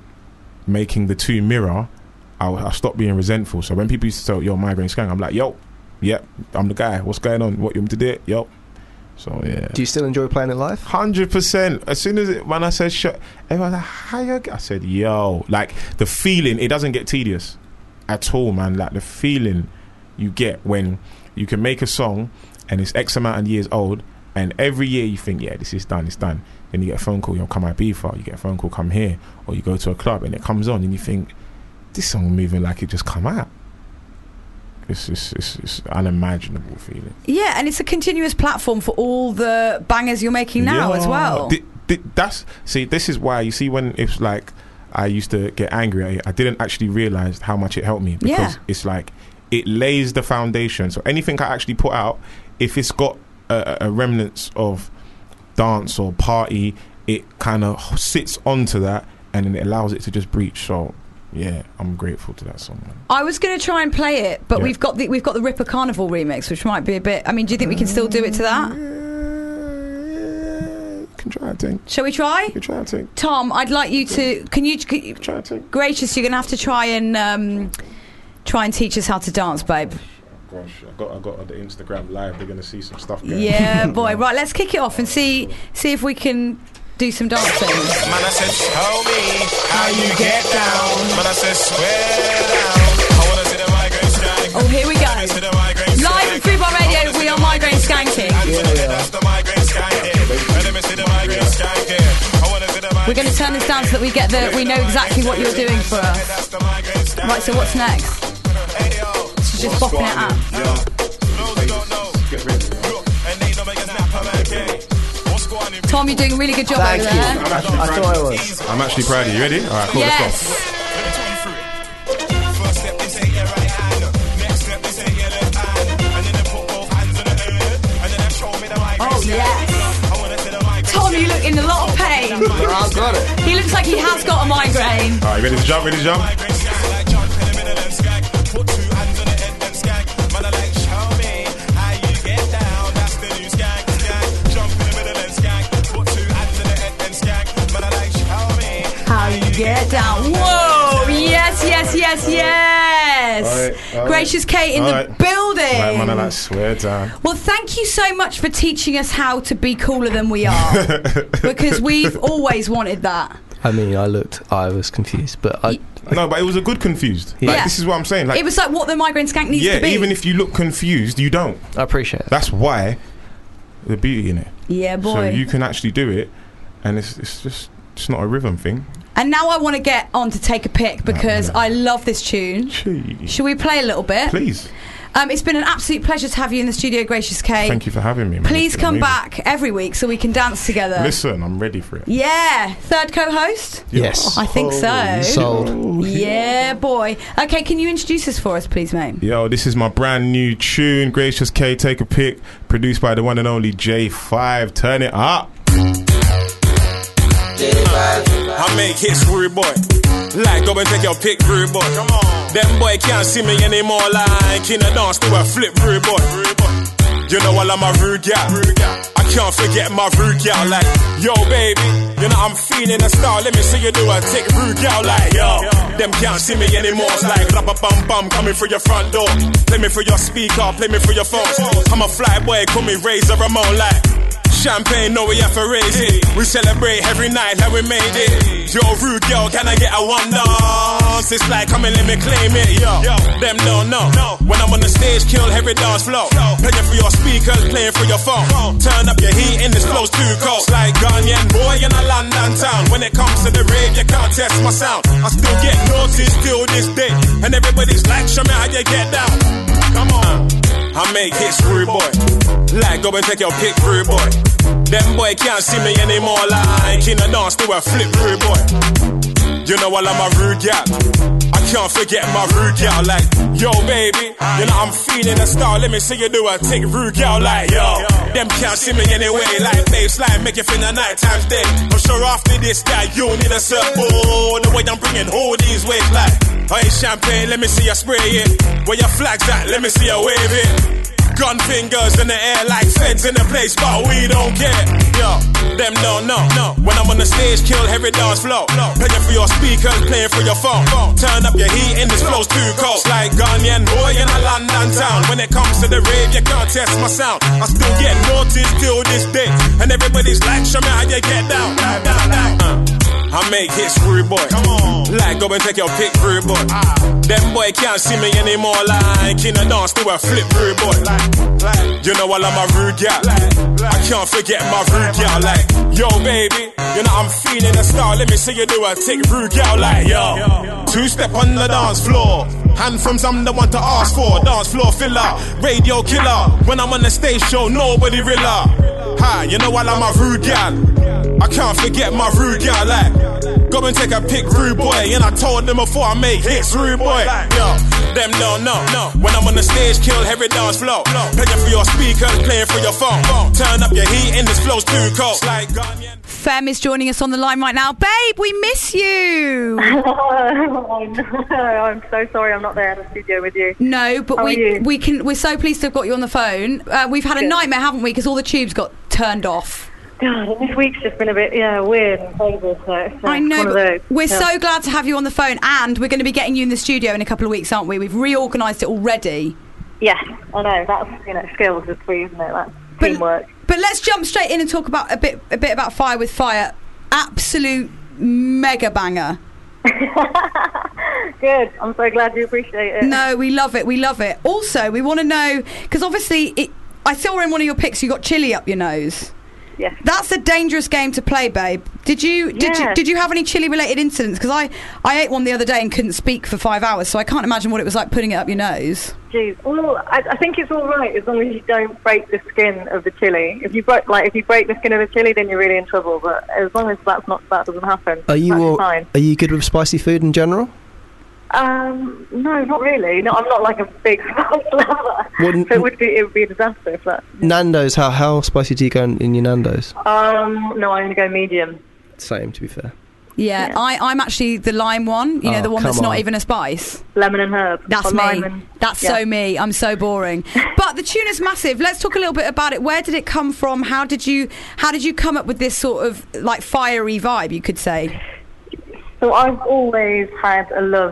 making the two mirror, I stopped being resentful. So when people used to say, yo, Migraine Skank, I'm like, yo, yep, I'm the guy. What's going on? What you want to do it? Yo. So yeah. Do you still enjoy playing it live? 100%. As soon as when I said shut, everyone was like, how you? I said, yo, like the feeling, it doesn't get tedious at all, man. Like the feeling you get when you can make a song and it's X amount of years old, and every year you think, yeah, this is done, it's done. Then you get a phone call, come Ibiza, you get a phone call, come here, or you go to a club and it comes on and you think, this song moving like it just come out. It's unimaginable feeling. Yeah, and it's a continuous platform for all the bangers you're making now as well. This is why, you see, when it's like I used to get angry, I didn't actually realise how much it helped me, because it's like it lays the foundation. So anything I actually put out, if it's got a remnants of dance or party, it kind of sits onto that, and then it allows it to just breach. So yeah, I'm grateful to that song, man. I was going to try and play it, but we've got the Ripper Carnival remix, which might be a bit. I mean, do you think we can still do it to that? Can try a thing. Shall we try? Can try a thing. Tom, I'd like you to. Can you try a thing? Gracious, you're going to have to try and teach us how to dance, babe. Gosh, I got the Instagram live. They're going to see some stuff going. Yeah, boy. Right, let's kick it off and see if we can do some dancing. Man, I said, show me how you get down. Man, I said, swear down. I wanna see the Migraine Skank. Oh, here we go. Live at Free Bar Radio, we are Migraine Skanking. We're going to turn this down so that we know exactly what you're doing for us. Right, so what's next? This is just bopping it up. Tom, you're doing a really good job over there. I thought I was. I'm actually proud of you. Ready? All right, cool. Yes. Let's go. Oh, yes. Tom, you look in a lot of pain. I've got it. He looks like he has got a migraine. All right, ready to jump? Yes. All right. Gracious Kate in All the right. building. Right, man, I like swear down. Well, thank you so much for teaching us how to be cooler than we are, because we've always wanted that. I mean, I was confused, but No, but it was a good confused. Yeah. Like, this is what I'm saying. Like, It was like what the migraine skank needs yeah, to be. even if you look confused, you don't. I appreciate it. That's why the beauty in it. Yeah, boy. So you can actually do it, and it's not a rhythm thing. And now I want to get on to Take a Pic, because I love this tune. Should we play a little bit? Please. It's been an absolute pleasure to have you in the studio, Gracious Kate. Thank you for having me, man. Please It's been come amazing. back every week so we can dance together. Listen, I'm ready for it. Yeah. Third co-host? Yes. I think so. Sold. Yeah, boy. Okay, can you introduce us for us, please, mate? Yo, this is my brand new tune, Gracious K, Take a Pic, produced by the one and only J5. Turn it up. I make hits, rude boy. Like, go and take your pick, rude boy. Come on. Them boy can't see me anymore, like in a dance to a flip, rude boy. You know I love my rude gal. I can't forget my rude gal, like, yo, baby. You know I'm feeling a star. Let me see you do a tick, rude gal, like, yo. Them can't see me anymore. It's like rubber bum bum coming through your front door. Play me through your speaker, play me through your phone. I'm a fly boy, call me Razor Ramon, like. Champagne, no, we have to raise it. We celebrate every night like we made it. Yo, rude girl, can I get a one dance? It's like, come and let me claim it, yo. Them don't know. When I'm on the stage, kill every dance floor. Playing for your speakers, playing for your phone. Turn up your heat in this flow's too cold. It's like Ghanaian boy in a London town. When it comes to the rave, you can't test my sound. I still get noticed till this day. And everybody's like, show me how you get down. Come on. I make hits, rude boy. Like, go and take your pick, rude boy. Them boy can't see me anymore, like in a dance to a flip, rude boy. You know I love my rude gal. I can't forget my rude gal, like, yo, baby. You know I'm feeling a star. Let me see you do a tick, rude gal, like, yo. Them can't see me anyway, like baseline, make you feel the night times day. I'm sure after this that you need a surfboard. The way I'm bringing all these waves, like, hey, champagne, let me see you spray it. Where your flags at, let me see you wave it. Gun fingers in the air like feds in the place, but we don't care. Yo, them don't know. When I'm on the stage, kill every dance floor. Playing for your speakers, playing for your phone. Turn up your heat in this flow's too cold. It's like Ghanaian boy in a London town. When it comes to the rave, you can't test my sound. I still get noticed till this day. And everybody's like, show me how you get down. I make hits, rude boy. Come on. Like, go and take your pick, rude boy. Them boy can't see me anymore, like in a dance to a flip, rude boy. You know I love my rude gal. I can't forget my rude gal, like, yo, baby. You know I'm feeling a star. Let me see you do a tick, rude gal, like, yo. Two-step on the dance floor. Handfroms, I'm the one to ask for. Dance floor filler, radio killer. When I'm on the stage show, nobody realer. Hi, you know I love my rude gal. I can't forget my rude gal, like, go and take a pic, rude boy. And I told them before I make hits, rude boy. Yo, them don't know. When I'm on the stage, kill every dance floor. Playing for your speakers, playing for your phone. Turn up your heat in this flow's too cold. It's like Ghanaian. Fem is joining us on the line right now. Babe, we miss you. I'm so sorry I'm not there in the studio with you. No, but How are you? we're so pleased to have got you on the phone. We've had a nightmare, haven't we? Because all the tubes got turned off. God, this week's just been a bit weird and crazy. So it's, I know, one of but those. we're Yeah. so glad to have you on the phone, and we're going to be getting you in the studio in a couple of weeks, aren't we? We've reorganised it already. Yes, I know. That's skills is free, isn't it? That's teamwork. But let's jump straight in and talk about a bit about Fire with Fire. Absolute mega banger. Good. I'm so glad you appreciate it. No, we love it. We love it. Also, we want to know, because obviously, I saw in one of your pics you got chili up your nose. Yes. That's a dangerous game to play, babe. Did you have any chili related incidents? Because I ate one the other day and couldn't speak for 5 hours, so I can't imagine what it was like putting it up your nose. Jeez. Well, I think it's all right as long as you don't break the skin of the chili. If you break the skin of the chili, then you're really in trouble. But as long as that doesn't happen, Are you fine. Are you good with spicy food in general? No, not really. No, I'm not like a big spice lover. So it would be a disaster if that. Nando's, how spicy do you go in your Nando's? No, I only go medium. Same, to be fair. Yeah. I'm actually the lime one. You know, the one that's not even a spice. Lemon and herb. That's Or me. lime and- That's yeah. so me. I'm so boring. But the tuna's massive. Let's talk a little bit about it. Where did it come from? How did you come up with this sort of like fiery vibe, you could say? So I've always had a love of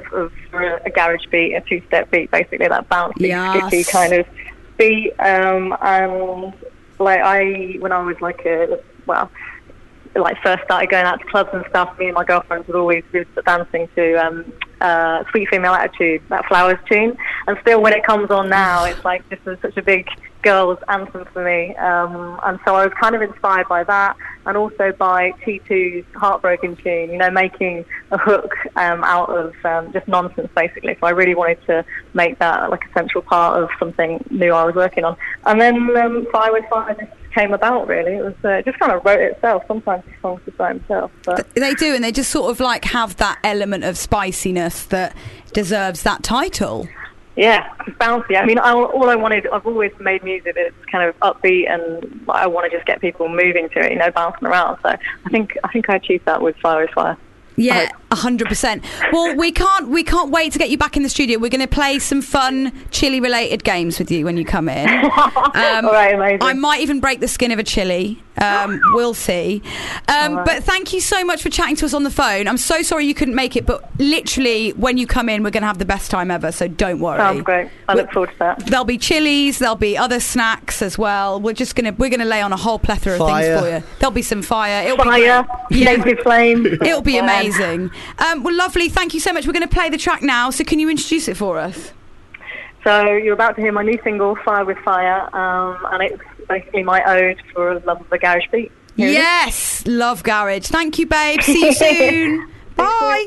for a garage beat, a two-step beat, basically that bouncy, Yes. skippy kind of beat. And like when I was like first started going out to clubs and stuff, me and my girlfriends would always be dancing to Sweet Female Attitude, that Flowers tune. And still when it comes on now, it's like this is such a big girls' anthem for me. And so I was kind of inspired by that, and also by T2's Heartbroken tune, you know, making a hook out of just nonsense, basically. So I really wanted to make that like a central part of something new I was working on. And then Fire with Fire just came about, really. It was it just kind of wrote itself. Sometimes the songs just write themselves. But They do, and they just sort of like have that element of spiciness that deserves that title. yeah, it's bouncy. I mean, I've always made music that's kind of upbeat, and I want to just get people moving to it, you know, bouncing around. So I think I achieved that with Fire is Fire. Yeah, 100%. Well, we can't wait to get you back in the studio. We're going to play some fun chili-related games with you when you come in. All right, amazing. I might even break the skin of a chili. We'll see. But thank you so much for chatting to us on the phone. I'm so sorry you couldn't make it, but literally, when you come in, we're going to have the best time ever, so don't worry. Sounds great. I look forward to that. There'll be chilies, there'll be other snacks as well. We're gonna lay on a whole plethora of things for you. There'll be some fire. It'll be native flame. It'll be amazing. Well, lovely. Thank you so much. We're going to play the track now. So can you introduce it for us? So you're about to hear my new single, Fire with Fire, and it's basically my ode for love of the garage beat. Here it is. Yes, love garage. Thank you, babe. See you soon. Bye.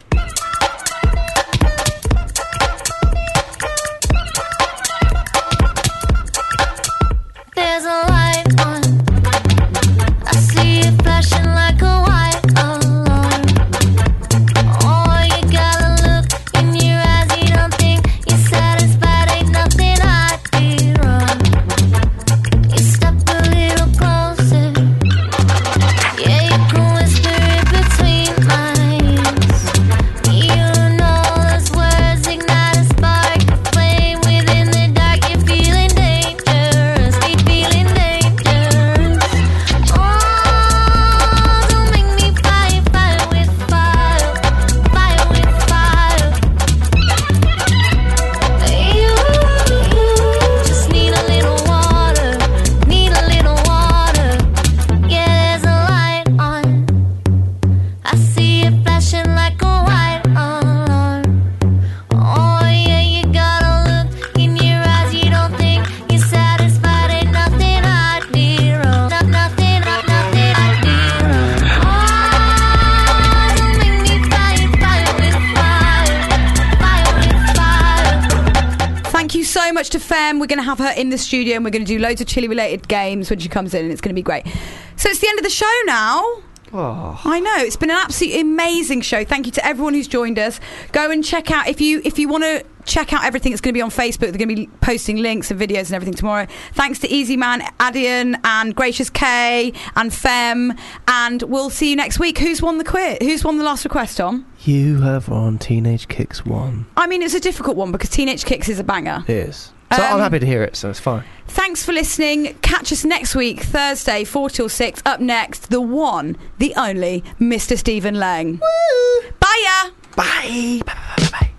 There's a light on. I see it flashing like a white alarm. Oh, you gotta look in your eyes. You don't think you're satisfied. Ain't nothing I did wrong. You step a little closer. Yeah, you can whisper it between my ears. You know those words ignite a spark, a flame within the dark. You're feeling dangerous. Feeling dangerous. Oh, don't make me fight, fire with fire, fire with fire. You just need a little water, need a little water. Yeah, there's a light on. I see it flashing like a white alarm. Oh yeah, you gotta look in your eyes. You don't think you're satisfied. Ain't nothing I did wrong. Nothing I did wrong. Oh, don't make me fight, fire with fire, fire with fire. Thank you so much to Fem. We're going to have her in the studio and we're going to do loads of chili-related games when she comes in, and it's going to be great. So it's the end of the show now. Oh. I know, it's been an absolutely amazing show. Thank you to everyone who's joined us. Go and check out, if you want to check out everything, it's going to be on Facebook. They're going to be posting links and videos and everything tomorrow. Thanks to Easy Man, Adian and Gracious K and Fem, and we'll see you next week. Who's won the quiz? Who's won the last request, Tom? You have on Teenage Kicks 1. I mean, it's a difficult one because Teenage Kicks is a banger. It is. So I'm happy to hear it, so it's fine. Thanks for listening. Catch us next week, Thursday, 4 till 6. Up next, the one, the only, Mr. Stephen Lang. Woo! Bye-ya! Bye. Bye.